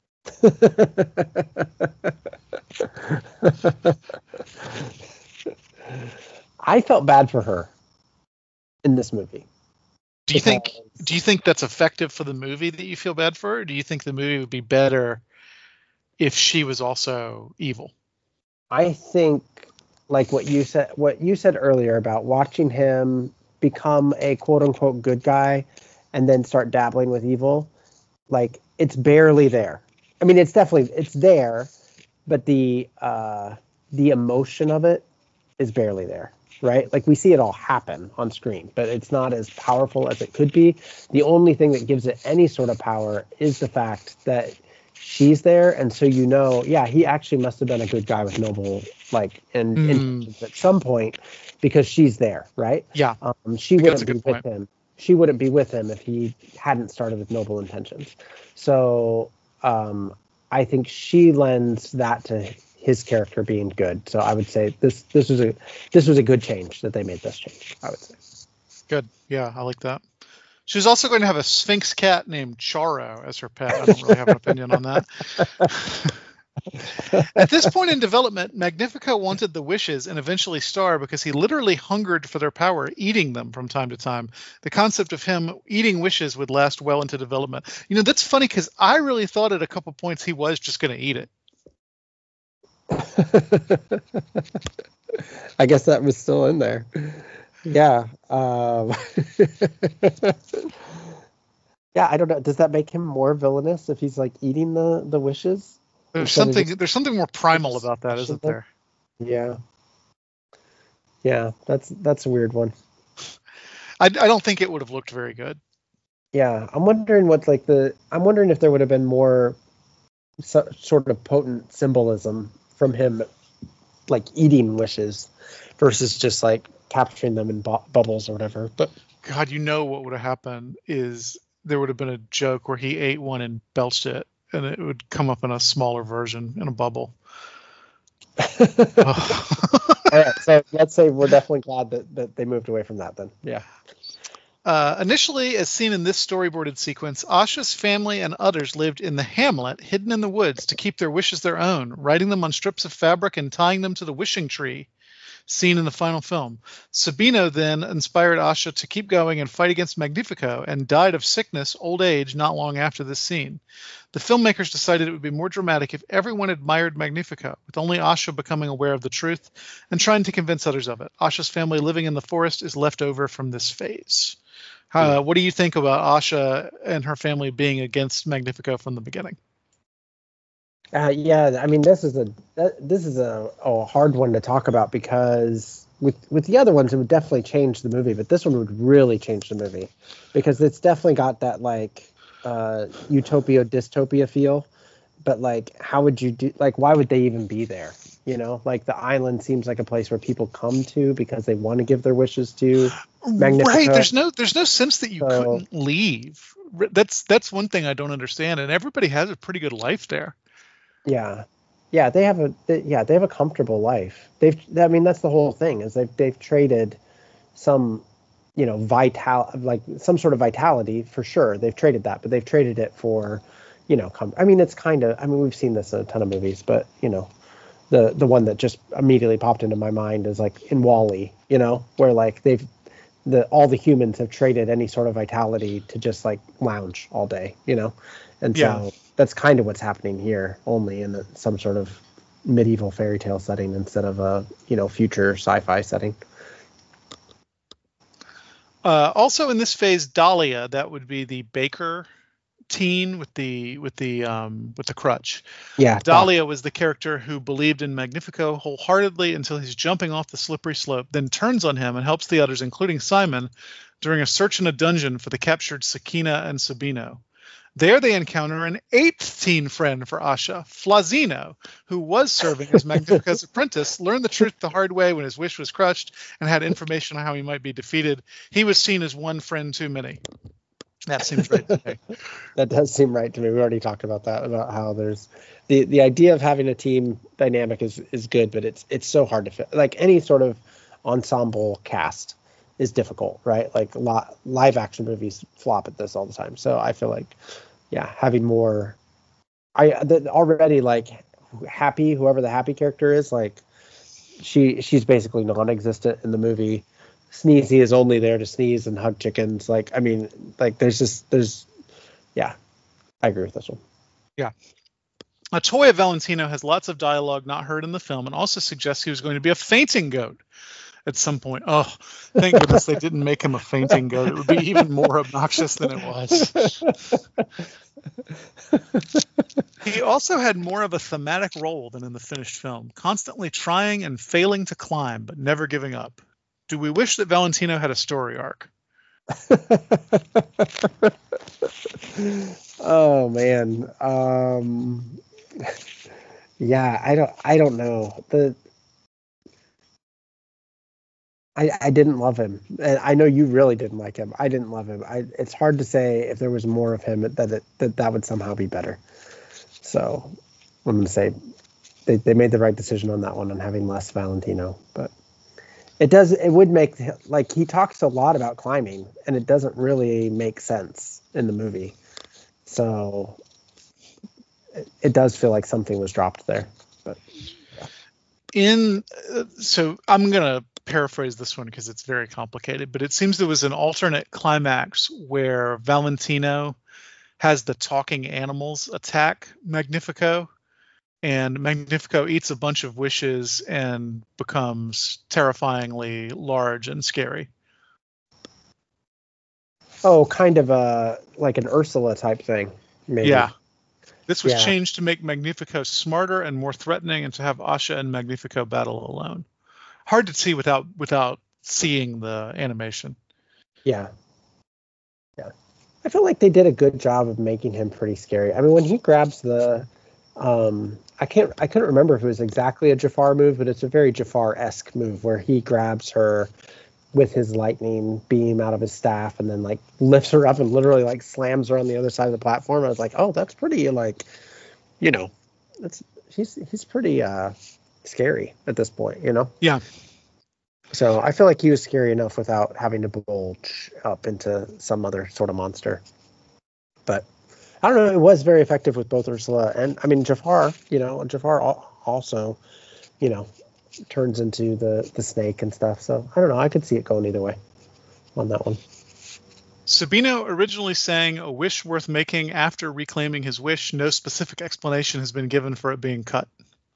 I felt bad for her in this movie. Do you think do you think that's effective for the movie that you feel bad for her? Or do you think the movie would be better if she was also evil? I think like what you said what you said earlier about watching him become a quote unquote good guy and then start dabbling with evil, like it's barely there. I mean, it's definitely it's there, but the uh, the emotion of it is barely there, right? Like we see it all happen on screen, but it's not as powerful as it could be. The only thing that gives it any sort of power is the fact that she's there, and so you know, yeah, he actually must have been a good guy with noble like and Mm. intentions at some point because she's there, right? Yeah, um, she I think that's wouldn't a be good with point. him. She wouldn't be with him if he hadn't started with noble intentions. So. Um, I think she lends that to his character being good. So I would say this this was a this was a good change that they made this change. I would say. Good. Yeah, I like that. She was also going to have a Sphinx cat named Charo as her pet. I don't really have an opinion on that. At this point in development, Magnifico wanted the wishes and eventually Star because he literally hungered for their power, eating them from time to time. The concept of him eating wishes would last well into development. You know, that's funny because I really thought at a couple points he was just going to eat it. I guess that was still in there. Yeah. Um, yeah, I don't know. Does that make him more villainous if he's like eating the, the wishes? There's Instead of something just- there's something more primal about that, isn't there? Yeah. Yeah, that's that's a weird one. I, I don't think it would have looked very good. Yeah, I'm wondering what like the I'm wondering if there would have been more so, sort of potent symbolism from him, like eating wishes, versus just like capturing them in bu- bubbles or whatever. But God, you know what would have happened is there would have been a joke where he ate one and belched it, and it would come up in a smaller version in a bubble. Oh. all right, so let's say we're definitely glad that, that they moved away from that then. Yeah. Uh, initially, as seen in this storyboarded sequence, Asha's family and others lived in the hamlet, hidden in the woods, to keep their wishes their own, writing them on strips of fabric and tying them to the wishing tree, seen in the final film. Sabino then inspired Asha to keep going and fight against Magnifico, and died of sickness, old age, not long after this scene. The filmmakers decided it would be more dramatic if everyone admired Magnifico, with only Asha becoming aware of the truth and trying to convince others of it. Asha's family living in the forest is left over from this phase. Uh, what do you think about Asha and her family being against Magnifico from the beginning? Uh, yeah, I mean, this is a that, this is a, a hard one to talk about because with with the other ones, it would definitely change the movie, but this one would really change the movie because it's definitely got that like uh, utopia dystopia feel. But like, how would you do? Like, why would they even be there? You know, like the island seems like a place where people come to because they want to give their wishes to Magnifico. Right. There's no there's no sense that you So- couldn't leave. That's that's one thing I don't understand. And everybody has a pretty good life there. Yeah, yeah, they have a they, yeah they have a comfortable life. They've I mean that's the whole thing is they've they've traded some you know vital like some sort of vitality for sure. They've traded that, but they've traded it for you know com- I mean it's kind of I mean we've seen this in a ton of movies, but you know the the one that just immediately popped into my mind is like in WALL-E, you know, where like they've the all the humans have traded any sort of vitality to just like lounge all day, you know, and so Yeah. that's kind of what's happening here, only in a, some sort of medieval fairy tale setting instead of a, you know, future sci-fi setting. Uh, also in this phase, Dahlia, that would be the baker teen with the with the um, with the crutch. Yeah, Dahlia was the character who believed in Magnifico wholeheartedly until he's jumping off the slippery slope, then turns on him and helps the others, including Simon, during a search in a dungeon for the captured Sakina and Sabino. There they encounter an eighth teen friend for Asha, Flazino, who was serving as Magnifico's apprentice, learned the truth the hard way when his wish was crushed, and had information on how he might be defeated. He was seen as one friend too many. That seems right to me. That does seem right to me. We already talked about that, about how there's the, the idea of having a team dynamic is, is good, but it's it's so hard to fit. Like any sort of ensemble cast is difficult, right? Like a lot, live action movies flop at this all the time. So I feel like, yeah, having more, I the, already like Happy, whoever the Happy character is, like she she's basically non-existent in the movie. Sneezy is only there to sneeze and hug chickens. Like, I mean, like there's just there's, yeah, I agree with this one. Yeah. Atoya Valentino has lots of dialogue not heard in the film, and also suggests he was going to be a fainting goat at some point. Oh, thank goodness they didn't make him a fainting goat. It would be even more obnoxious than it was. He also had more of a thematic role than in the finished film, constantly trying and failing to climb, but never giving up. Do we wish that Valentino had a story arc? Oh man. Um, yeah, I don't I don't know. The I, I didn't love him. And I know you really didn't like him. I didn't love him. I it's hard to say if there was more of him that it, that that would somehow be better. So I'm gonna say they, they made the right decision on that one, on having less Valentino. But it does it would make, like, he talks a lot about climbing and it doesn't really make sense in the movie. So it, it does feel like something was dropped there. But yeah. In uh, so I'm gonna paraphrase this one because it's very complicated, but it seems there was an alternate climax where Valentino has the talking animals attack Magnifico, and Magnifico eats a bunch of wishes and becomes terrifyingly large and scary. Oh, kind of a like an Ursula type thing, maybe. Yeah. This was Yeah. changed to make Magnifico smarter and more threatening, and to have Asha and Magnifico battle alone. Hard to see without without seeing the animation. Yeah. Yeah. I feel like they did a good job of making him pretty scary. I mean, when he grabs the um I can't I couldn't remember if it was exactly a Jafar move, but it's a very Jafar-esque move where he grabs her with his lightning beam out of his staff and then like lifts her up and literally like slams her on the other side of the platform. I was like, oh, that's pretty, like, you know, that's he's he's pretty uh scary at this point, you know? Yeah. So I feel like he was scary enough without having to bulge up into some other sort of monster. But I don't know. It was very effective with both Ursula and, I mean, Jafar, you know, Jafar al- also, you know, turns into the, the snake and stuff. So I don't know. I could see it going either way on that one. Sabino originally sang a wish worth making after reclaiming his wish. No specific explanation has been given for it being cut.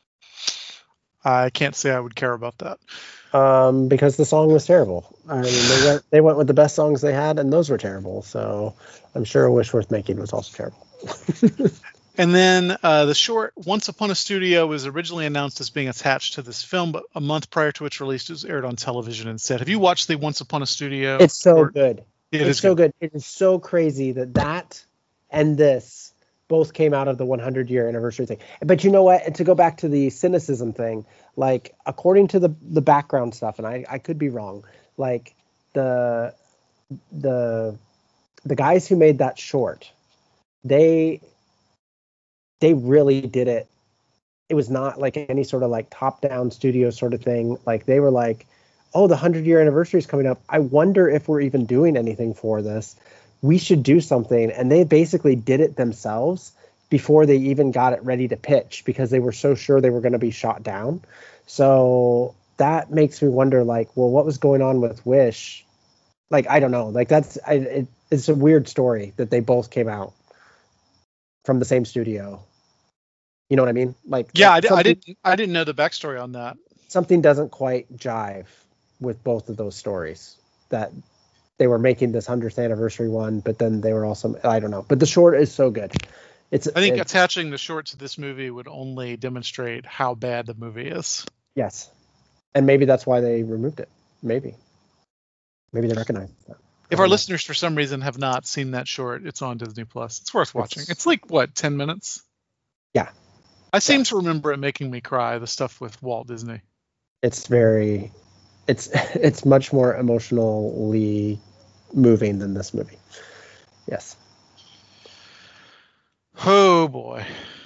I can't say I would care about that. Um, because the song was terrible. I mean, they went, they went with the best songs they had, and those were terrible. So I'm sure A Wish Worth Making was also terrible. And then uh, the short Once Upon a Studio was originally announced as being attached to this film, but a month prior to its release, it was aired on television instead. Have you watched the Once Upon a Studio? It's so or, good. It it's is so good. good. It is so crazy that that and this both came out of the one hundred year anniversary thing. But you know what? And to go back to the cynicism thing, like, according to the the background stuff, and I, I could be wrong, like the the the guys who made that short, they they really did it. It was not like any sort of like top down studio sort of thing. Like, they were like, oh, the one hundred year anniversary is coming up. I wonder if we're even doing anything for this. We should do something. And they basically did it themselves before they even got it ready to pitch, because they were so sure they were going to be shot down. So that makes me wonder, like, well, what was going on with Wish? Like, I don't know. Like, that's I, it, it's a weird story that they both came out from the same studio, You know what I mean? Like Yeah, like I, di- I something, didn't I didn't know the backstory on that. something doesn't quite jive with both of those stories. That they were making this hundredth anniversary one, but then they were also, I don't know. But the short is so good. It's I think it's, attaching the short to this movie would only demonstrate how bad the movie is. yes, and maybe that's why they removed it. Maybe, maybe they recognize that. If our listeners for some reason have not seen that short, it's on Disney Plus. It's worth watching. It's, it's like what, ten minutes? Yeah. I seem yeah. to remember it making me cry, the stuff with Walt Disney. It's very it's it's much more emotionally moving than this movie. Yes. Oh boy.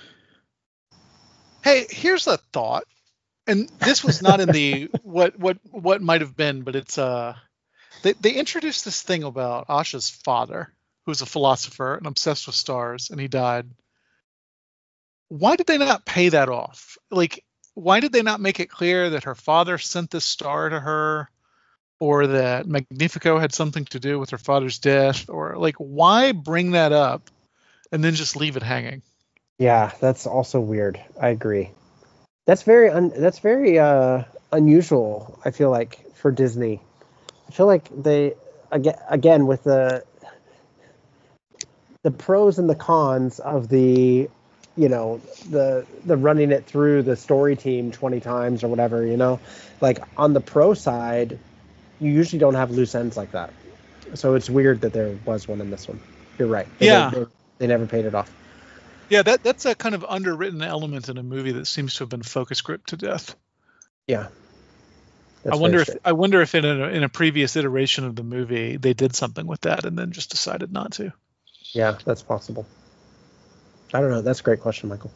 Hey, here's a thought. And this was not in the what what what might have been, but it's uh they they introduced this thing about Asha's father, who's a philosopher and obsessed with stars, and he died. Why did they not pay that off? Like, why did they not make it clear that her father sent this star to her, or that Magnifico had something to do with her father's death, or like, why bring that up and then just leave it hanging? Yeah, that's also weird. I agree. That's very un- that's very uh, unusual. I feel like for Disney. I feel like they again again with the the pros and the cons of the, you know, the the running it through the story team twenty times or whatever, you know, like on the pro side, you usually don't have loose ends like that. So it's weird that there was one in this one. You're right. They, Yeah. They, they never paid it off. Yeah, that that's a kind of underwritten element in a movie that seems to have been focus grouped to death. Yeah. That's I wonder if strange. I wonder if in a in a previous iteration of the movie they did something with that and then just decided not to. Yeah, that's possible. I don't know. That's a great question, Michael.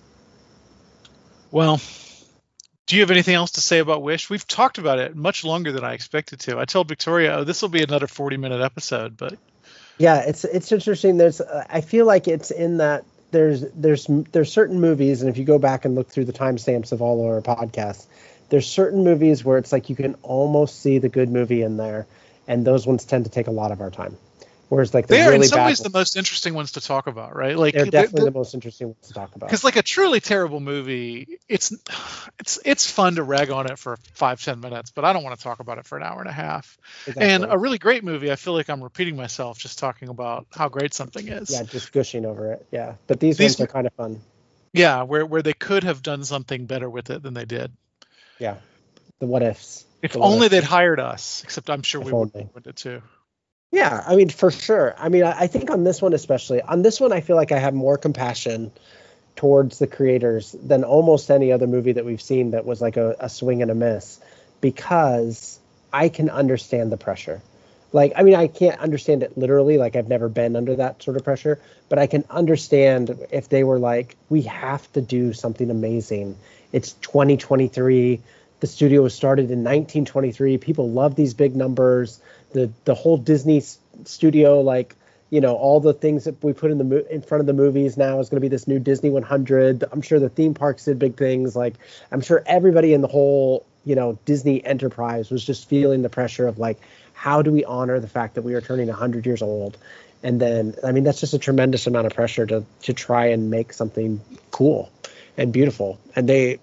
Well, do you have anything else to say about Wish? We've talked about it much longer than I expected to. I told Victoria, oh, this will be another forty minute episode, but yeah, it's it's interesting. There's uh, I feel like it's in that there's there's there's certain movies, and if you go back and look through the timestamps of all our podcasts, there's certain movies where it's like you can almost see the good movie in there, and those ones tend to take a lot of our time. Whereas like the they are really in some bad ways ones, the most interesting ones to talk about, right? Like they're definitely they're, the most interesting ones to talk about. Because like a truly terrible movie, it's it's it's fun to rag on it for five ten minutes, but I don't want to talk about it for an hour and a half. Exactly. And a really great movie, I feel like I'm repeating myself just talking about how great something is. Yeah, just gushing over it. Yeah, but these, These- ones are kind of fun. Yeah, where where they could have done something better with it than they did. Yeah, the what ifs. If The what only ifs. they'd hired us. Except I'm sure If we would only. have it too. Yeah, I mean, for sure. I mean, I, I think on this one especially, on this one, I feel like I have more compassion towards the creators than almost any other movie that we've seen that was like a, a swing and a miss, because I can understand the pressure. Like, I mean, I can't understand it literally, like I've never been under that sort of pressure, but I can understand if they were like, we have to do something amazing. It's twenty twenty-three. The studio was started in nineteen twenty-three. People love these big numbers. The the whole Disney s- studio, like, you know, all the things that we put in the mo- in front of the movies now is going to be this new Disney one hundred. I'm sure the theme parks did big things. Like, I'm sure everybody in the whole, you know, Disney enterprise was just feeling the pressure of like, how do we honor the fact that we are turning one hundred years old? And then, I mean, that's just a tremendous amount of pressure to to try and make something cool and beautiful. And they,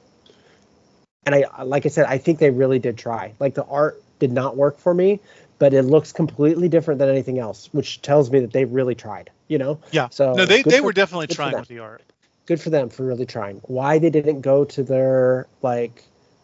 and I, like I said, I think they really did try. Like, the art did not work for me, but it looks completely different than anything else, which tells me that they really tried, you know? Yeah. So no, they good they for- were definitely good for trying them. with the art. Good for them for really trying. Why they didn't go to their, like,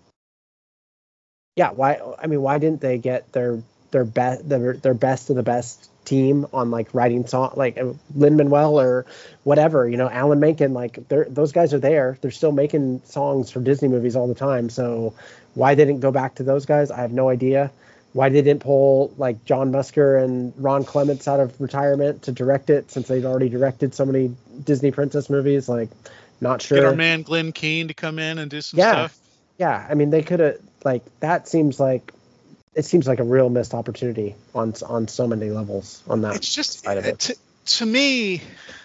yeah, why, I mean, why didn't they get their their best their, their best of the best team on like writing song, like Lin-Manuel or whatever, you know, Alan Menken, like they're those guys are there. They're still making songs for Disney movies all the time. So why they didn't go back to those guys, I have no idea. Why they didn't pull like John Musker and Ron Clements out of retirement to direct it, since they'd already directed so many Disney princess movies, like, not sure. Get our man Glenn Keane to come in and do some Yeah. stuff. Yeah, I mean, they could have, like, that seems like, it seems like a real missed opportunity on on so many levels on that It's just side of it. to, to me,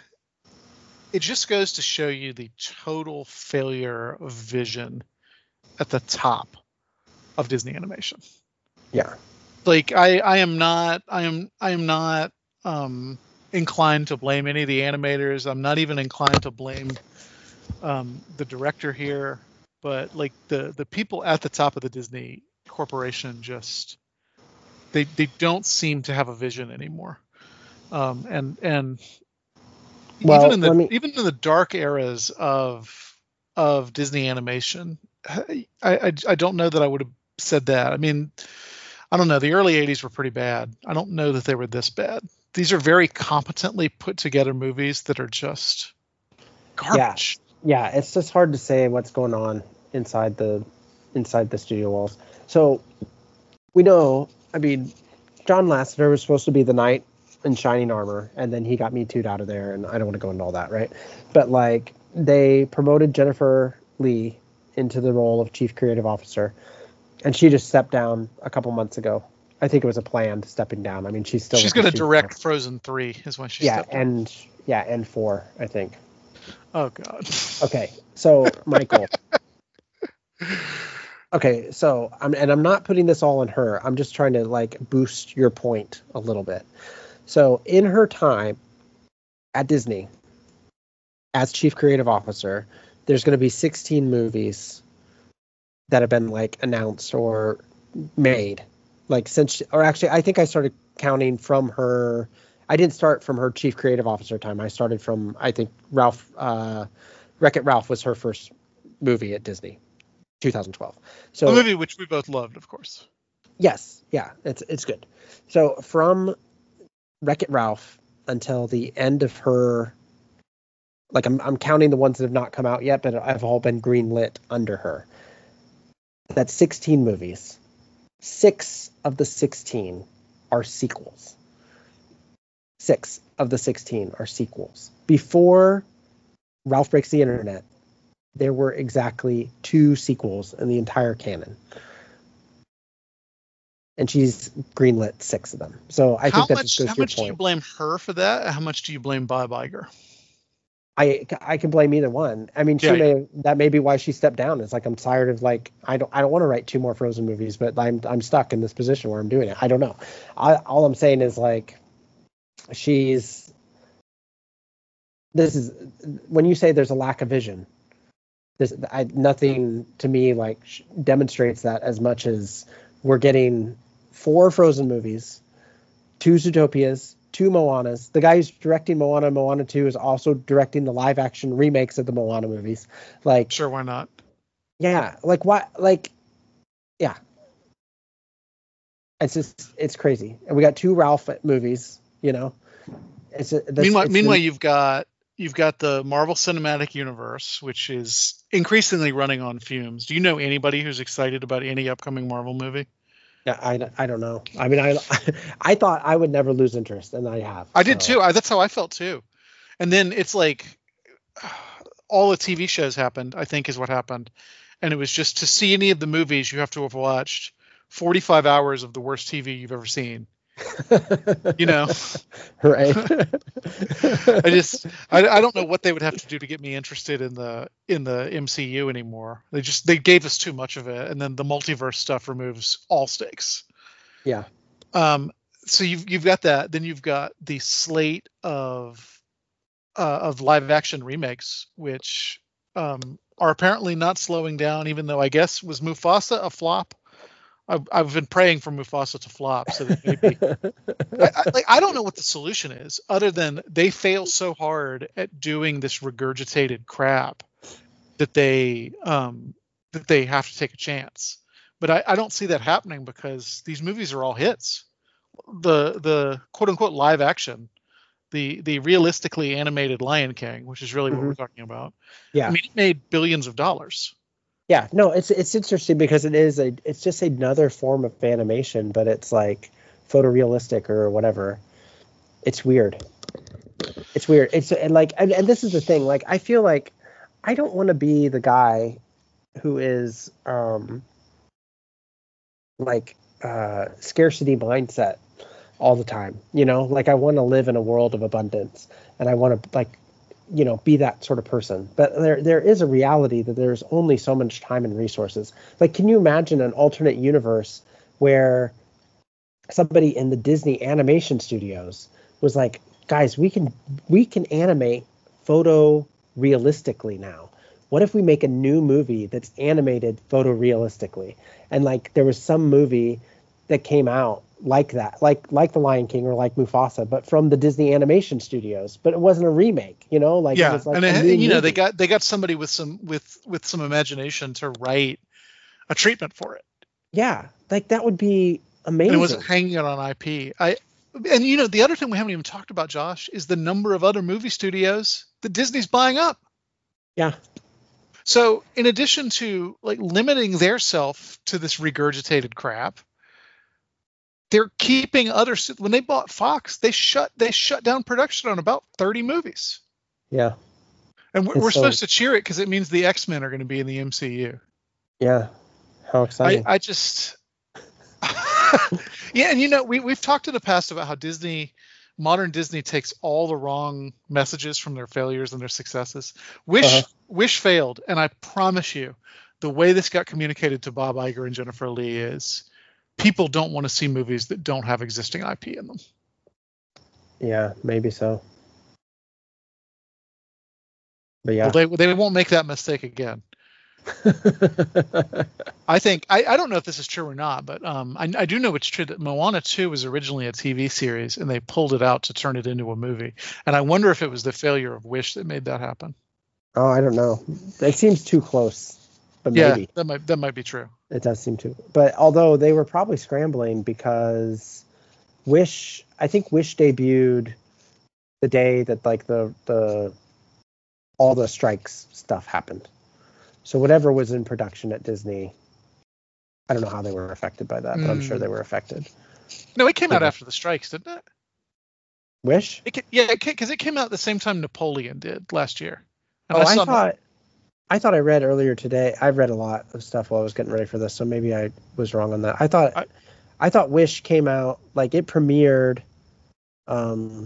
it just goes to show you the total failure of vision at the top of Disney animation. Yeah. Like I, I am not, I am, I am not um, inclined to blame any of the animators. I'm not even inclined to blame um, the director here, but like the the people at the top of the Disney corporation just they they don't seem to have a vision anymore. Um, and and Well, even in the let me. even in the dark eras of of Disney animation, I I, I don't know that I would have said that. I mean, I don't know. The early eighties were pretty bad. I don't know that they were this bad. These are very competently put together movies that are just garbage. Yeah, yeah, it's just hard to say what's going on inside the inside the studio walls. So we know, I mean, John Lasseter was supposed to be the knight in shining armor, and then he got me too'd out of there, and I don't want to go into all that, right? But like, they promoted Jennifer Lee into the role of chief creative officer, and she just stepped down a couple months ago. I think it was a planned stepping down. I mean, she's still She's going to direct Frozen three, is when she yeah, stepped down. and yeah, and four, I think. Oh God. Okay, so Michael. Okay, so I'm and I'm not putting this all on her. I'm just trying to like boost your point a little bit. So in her time at Disney as chief creative officer, there's going to be sixteen movies that have been like announced or made. Like since, she, or actually, I think I started counting from her. I didn't start from her chief creative officer time. I started from, I think Ralph, uh, Wreck-It Ralph was her first movie at Disney, two thousand twelve. So a movie which we both loved, of course. Yes, yeah, it's it's good. So from Wreck-It Ralph until the end of her, like I'm I'm counting the ones that have not come out yet, but have all been greenlit under her. That's sixteen movies. Six of the sixteen are sequels. Six of the sixteen are sequels. Before Ralph Breaks the Internet, there were exactly two sequels in the entire canon. And she's greenlit six of them. So I how think that much, just goes how to your much do you point. blame her for that? How much do you blame Bob Iger? I, I can blame either one. I mean, she Yeah, may that may be why she stepped down. It's like I'm tired of like I don't I don't want to write two more Frozen movies, but I'm I'm stuck in this position where I'm doing it. I don't know. I, all I'm saying is like she's this is when you say there's a lack of vision. This I, nothing to me like sh- demonstrates that as much as we're getting four Frozen movies, two Zootopias, two Moanas. The guy who's directing Moana and Moana two is also directing the live action remakes of the Moana movies. Like, sure, why not? yeah, like what? Like, yeah, it's just it's crazy. And we got two Ralph movies. You know, it's a, this, Meanwhile, it's meanwhile, the, you've got you've got the Marvel Cinematic Universe, which is increasingly running on fumes. Do you know anybody who's excited about any upcoming Marvel movie? yeah, I, I don't know. I mean, I I thought I would never lose interest, and I have. I did so. too. I, that's how I felt too. And then it's like all the T V shows happened, I think is what happened. And it was just to see any of the movies, you have to have watched forty-five hours of the worst T V you've ever seen. You know, right? I just I, I don't know what they would have to do to get me interested in the in the M C U anymore. They just they gave us too much of it, and then the multiverse stuff removes all stakes. Yeah. Um. So you've you've got that. Then you've got the slate of uh, of live action remakes, which um, are apparently not slowing down. Even though I guess was Mufasa a flop. I've, I've been praying for Mufasa to flop, so that maybe I, I, like I don't know what the solution is, other than they fail so hard at doing this regurgitated crap that they um, that they have to take a chance. But I, I don't see that happening because these movies are all hits. The the quote unquote live action, the the realistically animated Lion King, which is really what mm-hmm. we're talking about. Yeah, I mean, it made billions of dollars. Yeah, no, it's it's interesting because it is a it's just another form of animation, but it's like photorealistic or whatever. It's weird. It's weird. It's and like and, and this is the thing. Like I feel like I don't want to be the guy who is um like uh scarcity mindset all the time. You know, like I want to live in a world of abundance, and I want to like. you know, be that sort of person. But there there is a reality that there's only so much time and resources. Like, can you imagine an alternate universe where somebody in the Disney animation studios was like, guys, we can we can animate photo realistically now. what if we make a new movie that's animated photorealistically? And like there was some movie that came out like that, like like The Lion King or like Mufasa, but from the Disney Animation Studios. But it wasn't a remake, you know, like yeah, it was like and a it, new you know movie. they got they got somebody with some with with some imagination to write a treatment for it. Yeah, like that would be amazing. And it wasn't hanging out on I P. I and you know the other thing we haven't even talked about, Josh, is the number of other movie studios that Disney's buying up. Yeah. So in addition to like limiting their self to this regurgitated crap, they're keeping other. When they bought Fox, they shut they shut down production on about thirty movies. Yeah. And we're, And we're so- supposed to cheer it because it means the X-Men are going to be in the M C U. Yeah. How I, exciting. I just, yeah, and you know, we we've talked in the past about how Disney, modern Disney, takes all the wrong messages from their failures and their successes. Wish Uh-huh. Wish failed, and I promise you, the way this got communicated to Bob Iger and Jennifer Lee is, people don't want to see movies that don't have existing I P in them. Yeah, maybe so. But yeah. Well, they they won't make that mistake again. I think I, I don't know if this is true or not, but um, I, I do know it's true that Moana two was originally a T V series and they pulled it out to turn it into a movie. And I wonder if it was the failure of Wish that made that happen. Oh, I don't know. It seems too close, but Yeah, maybe that might that might be true. it does seem to. But although they were probably scrambling because Wish, I think Wish debuted the day that like the the all the strikes stuff happened. So whatever was in production at Disney, I don't know how they were affected by that, but I'm sure Mm. they were affected. No, it came out Yeah. after the strikes, didn't it? Wish? It ca- yeah, because it, it came out at the same time Napoleon did last year. And Oh, I, saw- thought I thought I read earlier today. I've read a lot of stuff while I was getting ready for this, so maybe I was wrong on that. I thought I, I- thought Wish came out like it premiered. Um,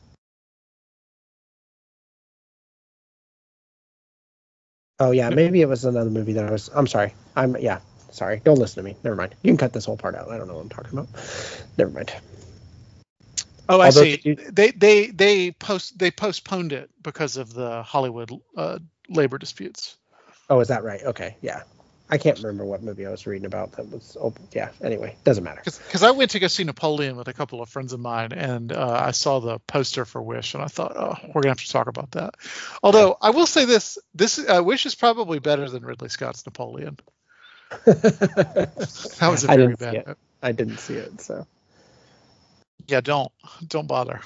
oh yeah, maybe it was another movie that I was. I'm sorry. I'm yeah. Sorry. Don't listen to me. Never mind. You can cut this whole part out. I don't know what I'm talking about. Never mind. Oh, I Although see. you- They they they post they postponed it because of the Hollywood uh, labor disputes. Oh, is that right? Okay. Yeah. I can't remember what movie I was reading about that was open. Yeah. Anyway, doesn't matter. Because I went to go see Napoleon with a couple of friends of mine, and uh, I saw the poster for Wish, and I thought, oh, we're gonna have to talk about that. Although I will say this: this uh, Wish is probably better than Ridley Scott's Napoleon. That was a I very didn't see bad. it. I didn't see it. So Yeah, don't don't bother.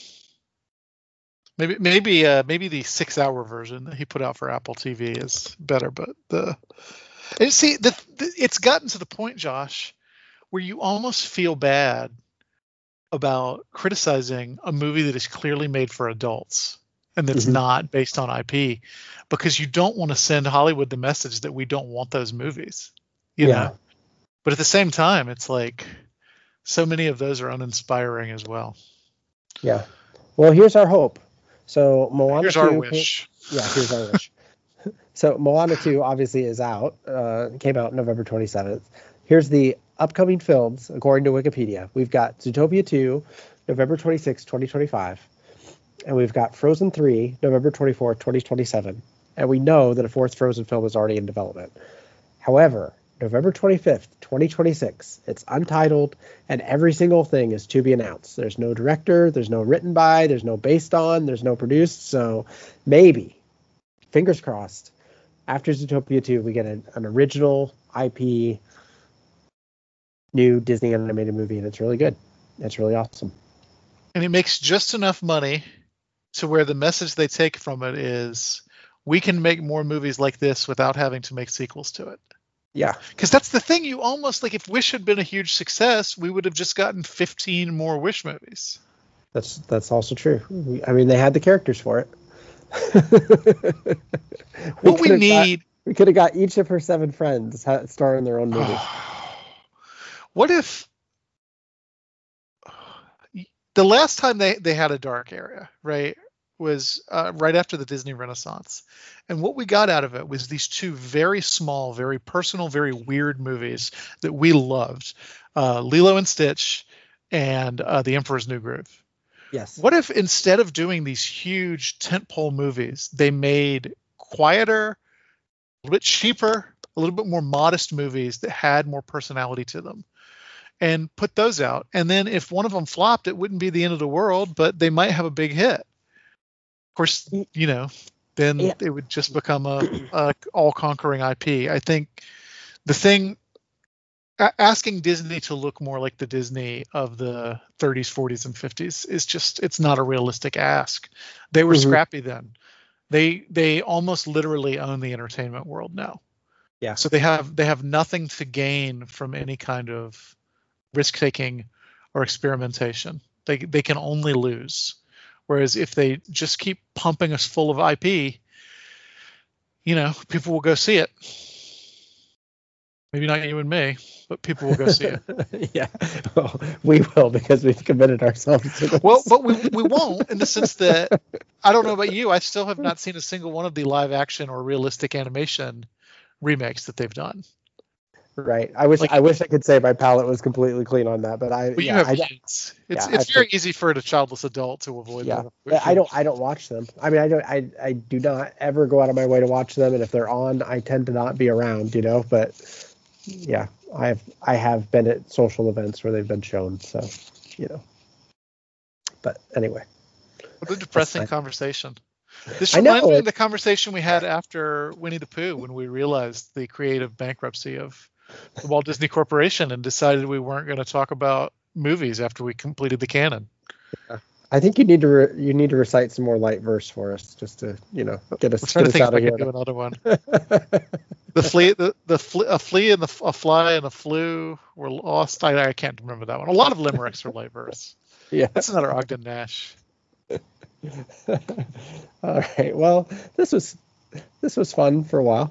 Maybe maybe uh, maybe the six-hour version that he put out for Apple T V is better, but the and see the, the it's gotten to the point, Josh, where you almost feel bad about criticizing a movie that is clearly made for adults and that's Mhm. not based on I P, because you don't want to send Hollywood the message that we don't want those movies. You Yeah. know? But at the same time, it's like so many of those are uninspiring as well. yeah. Well, here's our hope. So Moana Here's two our came- wish. yeah, here's our wish. So Moana two obviously is out. Uh, came out November twenty-seventh. Here's the upcoming films according to Wikipedia. We've got Zootopia two, November twenty-sixth, twenty twenty-five. And we've got Frozen three, November twenty-fourth, twenty twenty-seven. And we know that a fourth Frozen film is already in development. However, November twenty-fifth, twenty twenty-six, it's untitled, and every single thing is to be announced. There's no director, there's no written by, there's no based on, there's no produced. So maybe, fingers crossed, after Zootopia two, we get an, an original I P new Disney animated movie, and it's really good. It's really awesome. And it makes just enough money to where the message they take from it is we can make more movies like this without having to make sequels to it. Yeah, Because that's the thing, you almost like if Wish had been a huge success, we would have just gotten fifteen more Wish movies. that's that's also true. We, I mean, they had the characters for it. What we could've got- need, we could have got each of her seven friends ha- star in their own movie. what if the last time they, they had a dark area, right, was uh, right after the Disney Renaissance. And what we got out of it was these two very small, very personal, very weird movies that we loved, uh, Lilo and Stitch and uh, The Emperor's New Groove. Yes. What if instead of doing these huge tentpole movies, they made quieter, little bit cheaper, a little bit more modest movies that had more personality to them, and put those out. And then if one of them flopped, it wouldn't be the end of the world, but they might have a big hit. Of course, you know, then yeah. it would just become a, a all-conquering I P. I think the thing, a- asking Disney to look more like the Disney of the thirties, forties, and fifties is just, it's not a realistic ask. They were mm-hmm. scrappy then. They they almost literally own the entertainment world now. Yeah. So they have they have nothing to gain from any kind of risk-taking or experimentation. They they can only lose. Whereas if they just keep pumping us full of I P, you know, people will go see it. Maybe not you and me, but people will go see it. Yeah, well, we will, because we've committed ourselves to this. Well, but we we won't, in the sense that, I don't know about you, I still have not seen a single one of the live action or realistic animation remakes that they've done. Right. I wish like, I wish I could say my palate was completely clean on that, but I. But yeah, you have I, kids. It's yeah, it's I very think, easy for a childless adult to avoid yeah, them. I don't I don't watch them. I mean, I don't I I do not ever go out of my way to watch them, and if they're on, I tend to not be around, you know. But yeah, I've I have been at social events where they've been shown, so you know. But anyway. What a depressing conversation. This I know, reminds me it, of the conversation we had after Winnie the Pooh, when we realized the creative bankruptcy of the Walt Disney Corporation and decided we weren't going to talk about movies after we completed the canon. Yeah. I think you need to re- you need to recite some more light verse for us, just to you know get us, I'm trying get to think us out if of I here. can do another one. the flea, the the fle- a flea and the a fly and a flew were lost. I, I can't remember that one. A lot of limericks are light verse. Yeah, that's another Ogden Nash. All right. Well, this was this was fun for a while.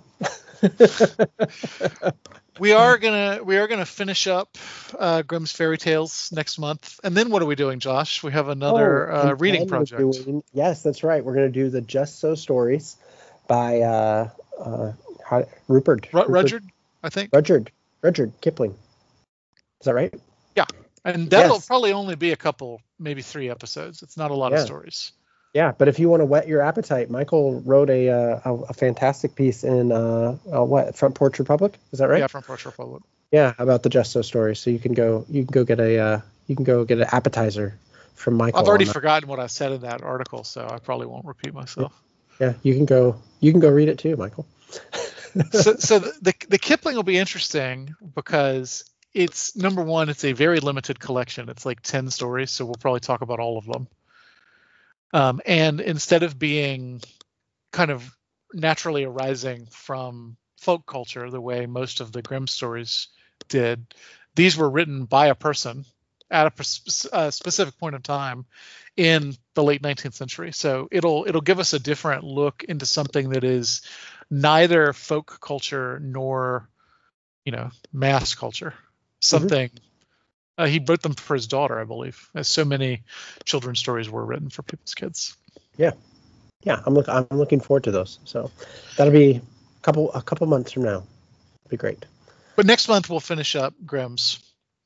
we are gonna we are gonna finish up uh, Grimm's Fairy Tales next month, and then what are we doing, Josh? We have another oh, uh, reading project. Doing, yes, that's right. We're gonna do the Just So stories by uh, uh, how, Rupert, R- Rupert Rudyard, I think. Rudyard Rudyard Kipling. Is that right? Yeah, and that'll yes. probably only be a couple, maybe three episodes. It's not a lot yeah. of stories. Yeah, but if you want to whet your appetite, Michael wrote a uh, a, a fantastic piece in uh, uh, what Front Porch Republic, is that right? Yeah, Front Porch Republic. Yeah, about the Just So stories. So you can go you can go get a uh, you can go get an appetizer from Michael. I've already forgotten what I said in that article, so I probably won't repeat myself. Yeah, you can go you can go read it too, Michael. so so the, the the Kipling will be interesting because it's, number one, it's a very limited collection. It's like ten stories, so we'll probably talk about all of them. Um, and instead of being kind of naturally arising from folk culture the way most of the Grimm stories did, these were written by a person at a, a specific point in time in the late nineteenth century. So it'll it'll give us a different look into something that is neither folk culture nor, you know, mass culture. Something. Mm-hmm. Uh, he wrote them for his daughter, I believe, as so many children's stories were written for people's kids. Yeah, yeah, I'm look I'm looking forward to those. So that'll be a couple a couple months from now. It'll be great. But next month we'll finish up Grimm's.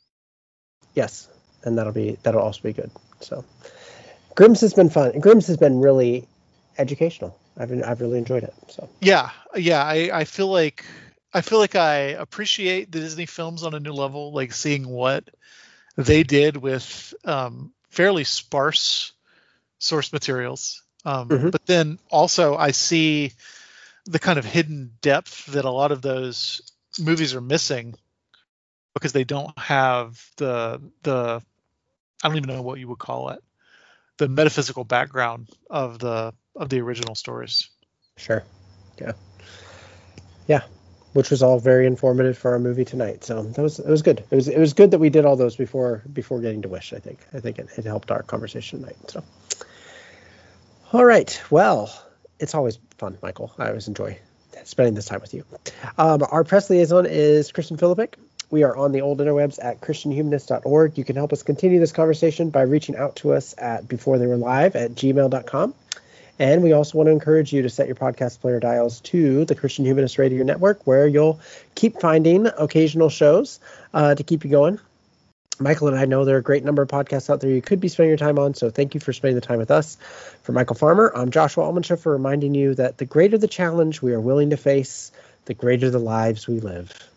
Yes, and that'll be that'll also be good. So Grimm's has been fun. Grimm's has been really educational. I've been, I've really enjoyed it. So yeah, yeah, I, I feel like I feel like I appreciate the Disney films on a new level, like seeing what they did with um, fairly sparse source materials. Um, mm-hmm. But then also I see the kind of hidden depth that a lot of those movies are missing because they don't have the, the I don't even know what you would call it, the metaphysical background of the of the original stories. Sure. Yeah. Yeah. Which was all very informative for our movie tonight. So that was it was good. It was it was good that we did all those before before getting to Wish. I think I think it, it helped our conversation tonight. So, all right. Well, it's always fun, Michael. I always enjoy spending this time with you. Um, our press liaison is Kristen Philippic. We are on the old interwebs at christian humanist dot org. You can help us continue this conversation by reaching out to us at before they were live at gmail dot com. And we also want to encourage you to set your podcast player dials to the Christian Humanist Radio Network, where you'll keep finding occasional shows uh, to keep you going. Michael and I know there are a great number of podcasts out there you could be spending your time on, so thank you for spending the time with us. For Michael Farmer, I'm Joshua Almanshaffer, reminding you that the greater the challenge we are willing to face, the the greater the lives we live.